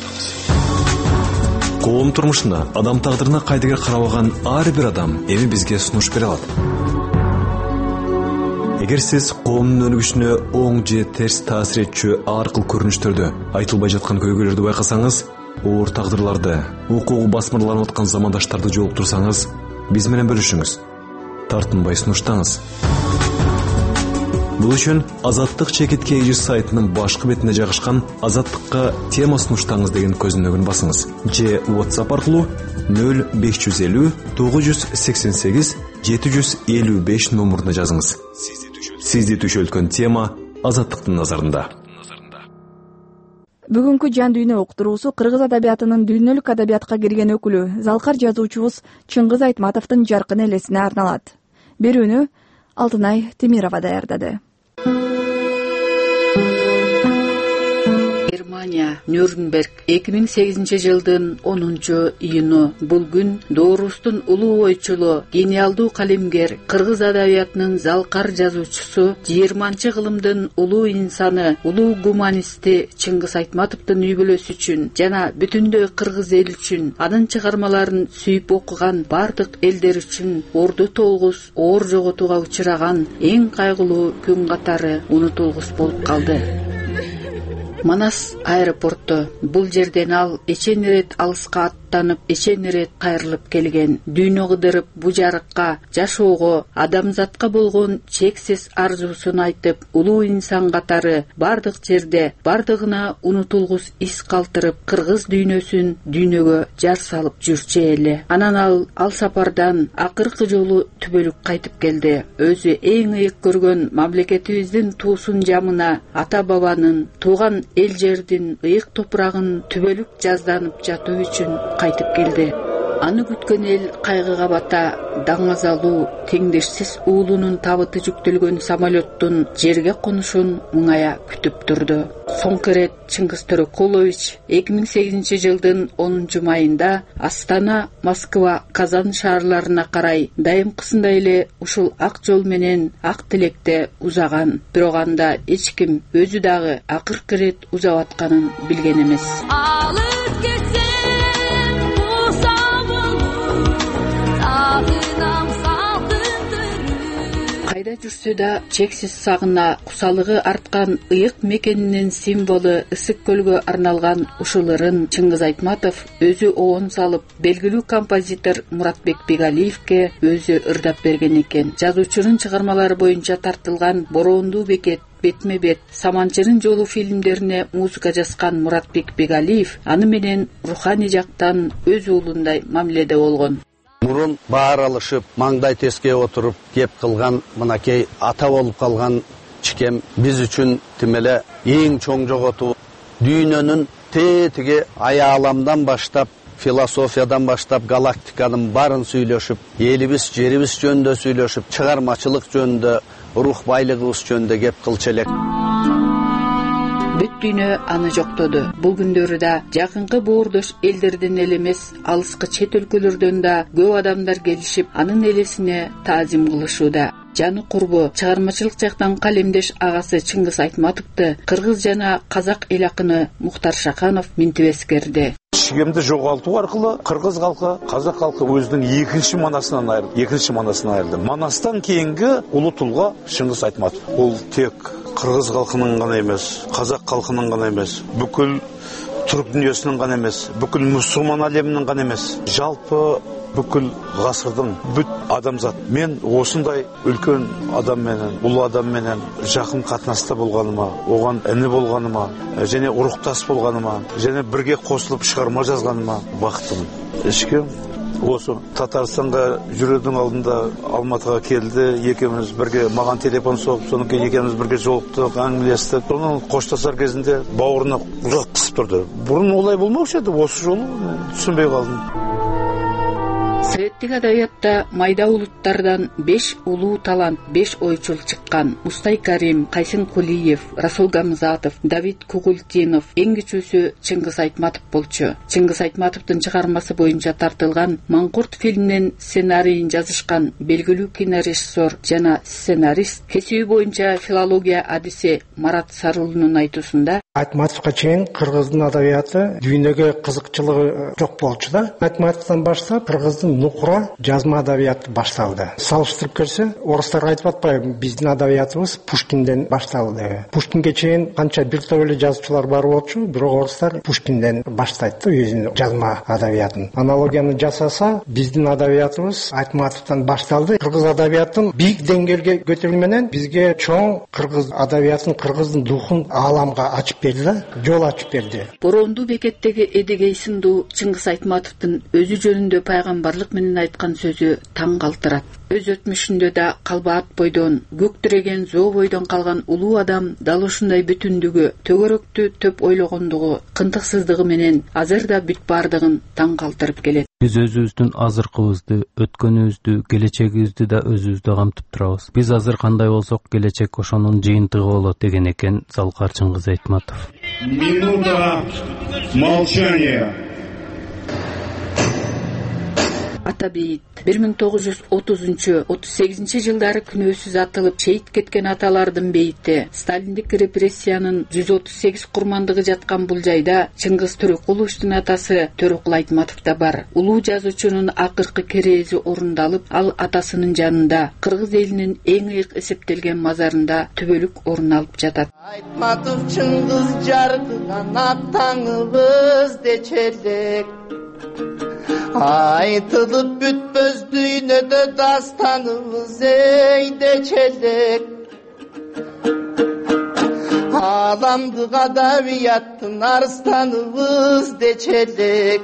Коом турмушуна, адам тагдырына кайдыгер карабаган ар бир адам эми бизге сунуш бере алат. Эгер сиз коомдун өнүгүшүнө оң же терс таасир этчү ар кыл көрүнүштөрдү, айтылбай жаткан көйгөйлөрдү байкасаңыз, оор тагдырларды, укугу басмырланып аткан замандаштарды жолуктурсаңыз, биз менен бөлүшүңүз. Тартынбай сунуштаңыз. Бул үчүн Азаттык чекитке эже сайтынын башкы бетине жайгашкан Азаттыкка тема сунуштаңыз деген көзүнөгүн басыңыз. Же WhatsApp аркылуу 0550 988 755 номуруна жазыңыз. Сизди түшөлткөн тема Азаттыктын назарында. Бүгүнкү жан дүйнө уктуруусу кыргыз адабиятынын дүйнөлүк адабиятка кирген өкүлү, залкар жазуучубуз Чыңгыз Айтматовдун жаркын элесине арналат. Берүүнү Алтынай Темирова даярдады. Германия, Нюрнберг, 2008 жылдын 10 июну. Бул күн доорустун улуу ойчулу, гениалдуу калемгер, кыргыз адабиятынын залкар жазуучусу, 20-кылымдын улуу инсаны, улуу гуманисти Чыңгыз Айтматовдун үй бүлөсү үчүн жана бүтүндөй кыргыз эл үчүн, анын чыгармаларын сүйүп окуган бардык элдер үчүн орду толгус оор жоготууга учураган эң кайгылуу күн катары унутулгус болуп калды. Манас аэропорту. Бул жерден ал эчен ирет алыска аттанып, эчен ирет кайрылып келген. Дүйнө кыдырып бу жарыкка, жашоого, адамзатка болгон чексиз арзуусун айтып, улуу инсан катары бардык жерде, бардыгына унутулгус ис калтырып, кыргыз дүйнөсүн дүйнөгө жар салып жүрчү эле. Анан ал сапардан акыркы жолу түбөлүк кайтып келди. Өзү эң ыйык көргөн мамлекетибиздин туусун жамына, ата бабанын, тууган эл жердин ыйык топурагын түбөлүк жазданып жатуу үчүн кайтып келди. Аны күткөн эл кайгыга бата, даңазалуу, теңдешсиз уулунун табыты жүктөлгөн самолеттун жерге конушун муңая күтүп турду. Соңку ирет Чыңгыз Төрөкулович 2008 жылдын 10 майында Астана, Москва, Казан шаарларына карай дайымкысындай эле ушул ак жол менен ак тилекте узаган. Бирок анда эч ким өзү дагы акыркы ирет узап атканын билген эмес. Кайда жүрсө да чексиз сагына, кусалыгы арткан ыйык мекенинин символу Ысык көлгө арналган ушул ырын Чыңгыз Айтматов өзү оон салып, белгилүү композитор Муратбек Бегалиевке өзү ырдап берген экен. Жазуучунун чыгармалары боюнча тартылган Бороондуу бекет, Бетме-бет, Саманчырын жолу фильмдерине музыка жазган Муратбек Бегалиев аны менен руханий жактан өз уулундай мамиледе болгон. Мурун баар алышып, маңдай теске отуруп кеп кылган мынакей ата болуп калган чикем биз үчүн тимеле эң чоң жоготуу. Дүйнөнүн тетиги аяаламдан баштап, философиядан баштап галактиканын барын сүйлөшүп, элибиз, жерибиз жөнүндө сүйлөшүп, чыгармачылык жөнүндө, рух байлыгыбыз жөнүндө кеп кылчу элек. Бүт дүйнө аны жоктоду. Бул күндөрү да жакынкы боордош элдерден эле эмес, алыскы чет өлкөлөрдөн да көп адамдар келишип, анын элесине таазим кылышууда. Жаны курбу, чыгармачылык жактан калемдеш агасы Чыңгыз Айтматовду кыргыз жана казак эл акыны Мухтар Шаханов минтип эскерди. Чигемди жогалтуу аркылуу кыргыз калкы, казак калкы өзүнүн экинчи манасынан айырды. Манастан кийинки улуу тулга Чыңгыз Айтматов. Бул тек кыргыз калкынын гана эмес, казак калкынын гана эмес, бүкүл түрк дүйнөсүнүн гана эмес, бүкүл мусулман алеминин гана эмес, жалпы бүкүл гасырдын бүт адамзат. Мен осындай үлкөн адам менен, улуу адам менен жакын катнаста болгоныма, оган эне болгоныма, және уруктас болгоныма, және бирге косулуп чыгарма жазганыма бактым. Эчким осы Татарстанга жүрөдүн алдында Алматыга келди, экөөбүз бирге маган телефон соғып, сонун кийин экөөбүз бирге жолуктук, аңгилештик. Сонун коштошар кезинде бауырына кулак кысып турду. Бурун олай болмокчу эди, осы жолу түшүнбөй калдым. Совет четтик адабиятта майда улуттардан 5 улуу талант, 5 ойчул чыккан. Мустай Карим, Кайсын Кулиев, Расул Гамзатов, Давид Кугультинов, эң кичүүсү Чыңгыз Айтматов болчу. Чыңгыз Айтматовдун чыгармасы боюнча тартылган Маңкурт фильминин сценарийин жазышкан белгилүү кинорежиссер жана сценарист, кесиби боюнча филология адиси Марат Сарулунун айтуусунда Айтматовго чейин кыргыздын адабияты дүйнөгө кызыкчылыгы жок болчу да. Айтматовдон баштап кыргыздын нукура жазма адабияты башталды. Салыштырып көрсө, орустар айтып атпайбы, биздин адабиятыбыз Пушкинден башталды. Пушкинге чейин канча бир топ эле жазуучулар бар болчу, бирок орустар Пушкинден баштайт да өзүнүн жазма адабиятын. Аналогияны жасаса, биздин адабиятыбыз Айтматовдон башталды. Кыргыз адабиятын бийик деңгээлге көтөрүү менен бизге чоң кыргыз адабиятын, кыргыздын духун ааламга ачып берди да, жол ачып берди. Боронду бекеттеги Эдегей сындуу Чыңгыз Айтматовдун өзү жөнүндө пайгамбарлык менен айткан сөзү таң калтырат. Өз өтмүшүндө да калбаат бойдон, көк тиреген зоо бойдон калган улуу адам дал ушундай бүтүндүгү, төгөрөктү төп ойлогондугу, кынтыксыздыгы менен азыр да бүт бардыгын таң калтырып келет. Биз өзүбүздүн азыркыбызды, өткөнүбүздү, келечегибизди да өзүбүздө камтып турабыз. Биз азыр кандай болсок, келечек ошонун жыйынтыгы болот деген экен Залкар Чыңгыз Айтматов. Минута молчания. Атабейит 1930-38 жылдары күнөөсүз атылып чейит кеткен аталардын бейити Сталиндик репрессиянын 138 курмандыгы жаткан бул жайда Чыңгыз Төрөкуловдун атасы Төрөкул Айтматов да бар. Улуу жазуучунун акыркы керээзи орундалып, ал атасынын жанында кыргыз элинин эң ыйык эсептелген мазарында түбөлүк орун алып жатат. Айтматов Чыңгыз жаркыган атаңыбыз дечелек, айтылып бүтпөз дүйнөдө дастаныбыз эйдечелек. Аламдык адабияттын арстаныбыз дечелек.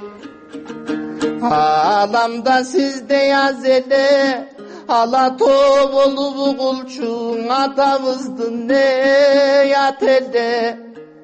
Аламда сиздей аз эле ала тоо болуп угулчуң атабыздын ат эле.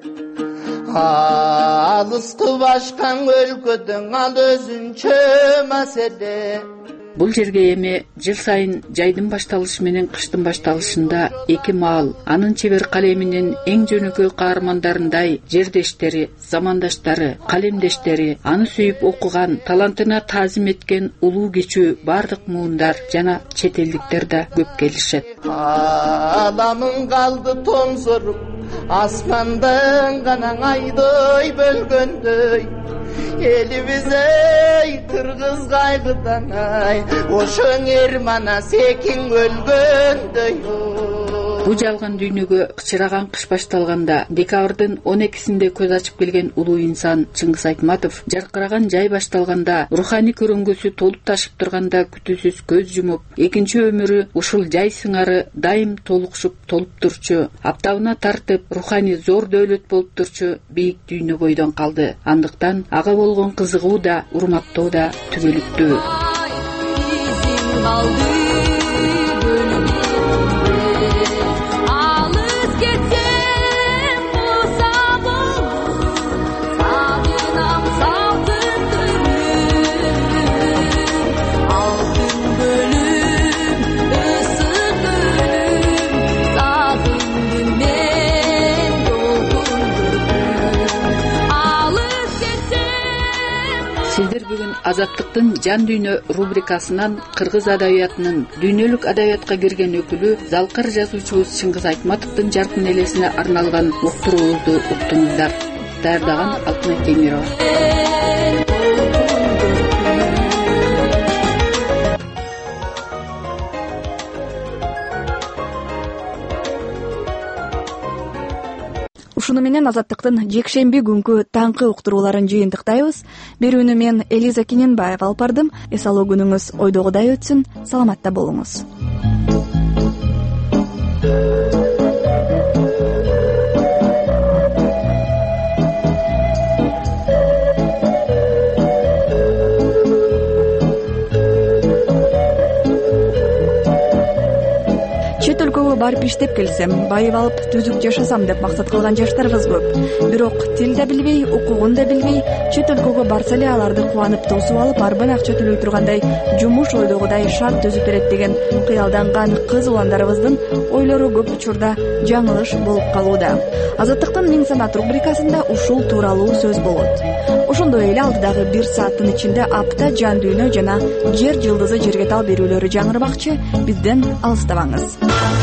Алыскы башкан өлкөдөн ал өзүнчө маселе. Бул жерге эми жыл сайын жайдын башталышы менен кыштын башталышында эки маал, анын чебер калеминин эң жөнөкөй каармандарындай жердештери, замандаштары, калемдештери, аны сүйүп окуган, талантына таазим эткен улуу кичүү бардык муундар жана чет элдиктер да көп келишет. Аламын калды тоңзоруп, асмандан гана айдой бөлгөндөй. Элибиз эй кыргыз кайгыдан ай, ошоң эрмана секиң өлгөндөй. Бу жалган дүйнөгө кычыраган кыш башталганда декабрдын 12-синде көз ачып келген улуу инсан Чыңгыз Айтматов жаркыраган жай башталганда, руханий көрөнгөсү толуп ташып турганда күтүүсүз көз жумуп, экинчи өмүрү ушул жай сыңары дайым толукшуп толуп турчу, аптабына тартып руханий зор дөөлөт болуп турчу бийик дүйнө бойдон калды. Андыктан ага болгон кызыгуу да, урматтоо да түбөлүктүү. Сиздер бүгүн Азаттыктын жан дүйнө рубрикасынан кыргыз адабиятынын дүйнөлүк адабиятка кирген өкүлү Залкар жазуучубуз Чыңгыз Айтматовдун жаркын элесине арналган уктуруубузду уктуңуздар. Даярдаган Алтынай Темирова. Ушуну менен Азаттыктын жекшемби күнкү таңкы уктурууларын жыйынтыктайбыз. Берүүнү мен Элиза Кененбаева алып бардым. Эс алуу күнүңүз ойдогудай өтсүн. Саламатта болуңуз. барып иштеп келсем, байып алып түзүк жашасам деп максат кылган жаштарыбыз көп. Бирок тил да билбей, укугун да билбей, чет өлкөгө барса эле аларды кубанып тосуп алып, арбан акча төлөй тургандай жумуш ойдогудай шарт түзүп берет деген кыялданган кыз уландарыбыздын ойлору көп учурда жаңылыш болуп калууда. Азаттыктын Миң санат рубрикасында ушул тууралуу сөз болот. Ошондой эле алдыдагы 1 сааттын ичинде апта, жан дүйнө жана жер жылдызы жерге тал берүүлөрү жаңырбакчы. Бизден алыстабаңыз.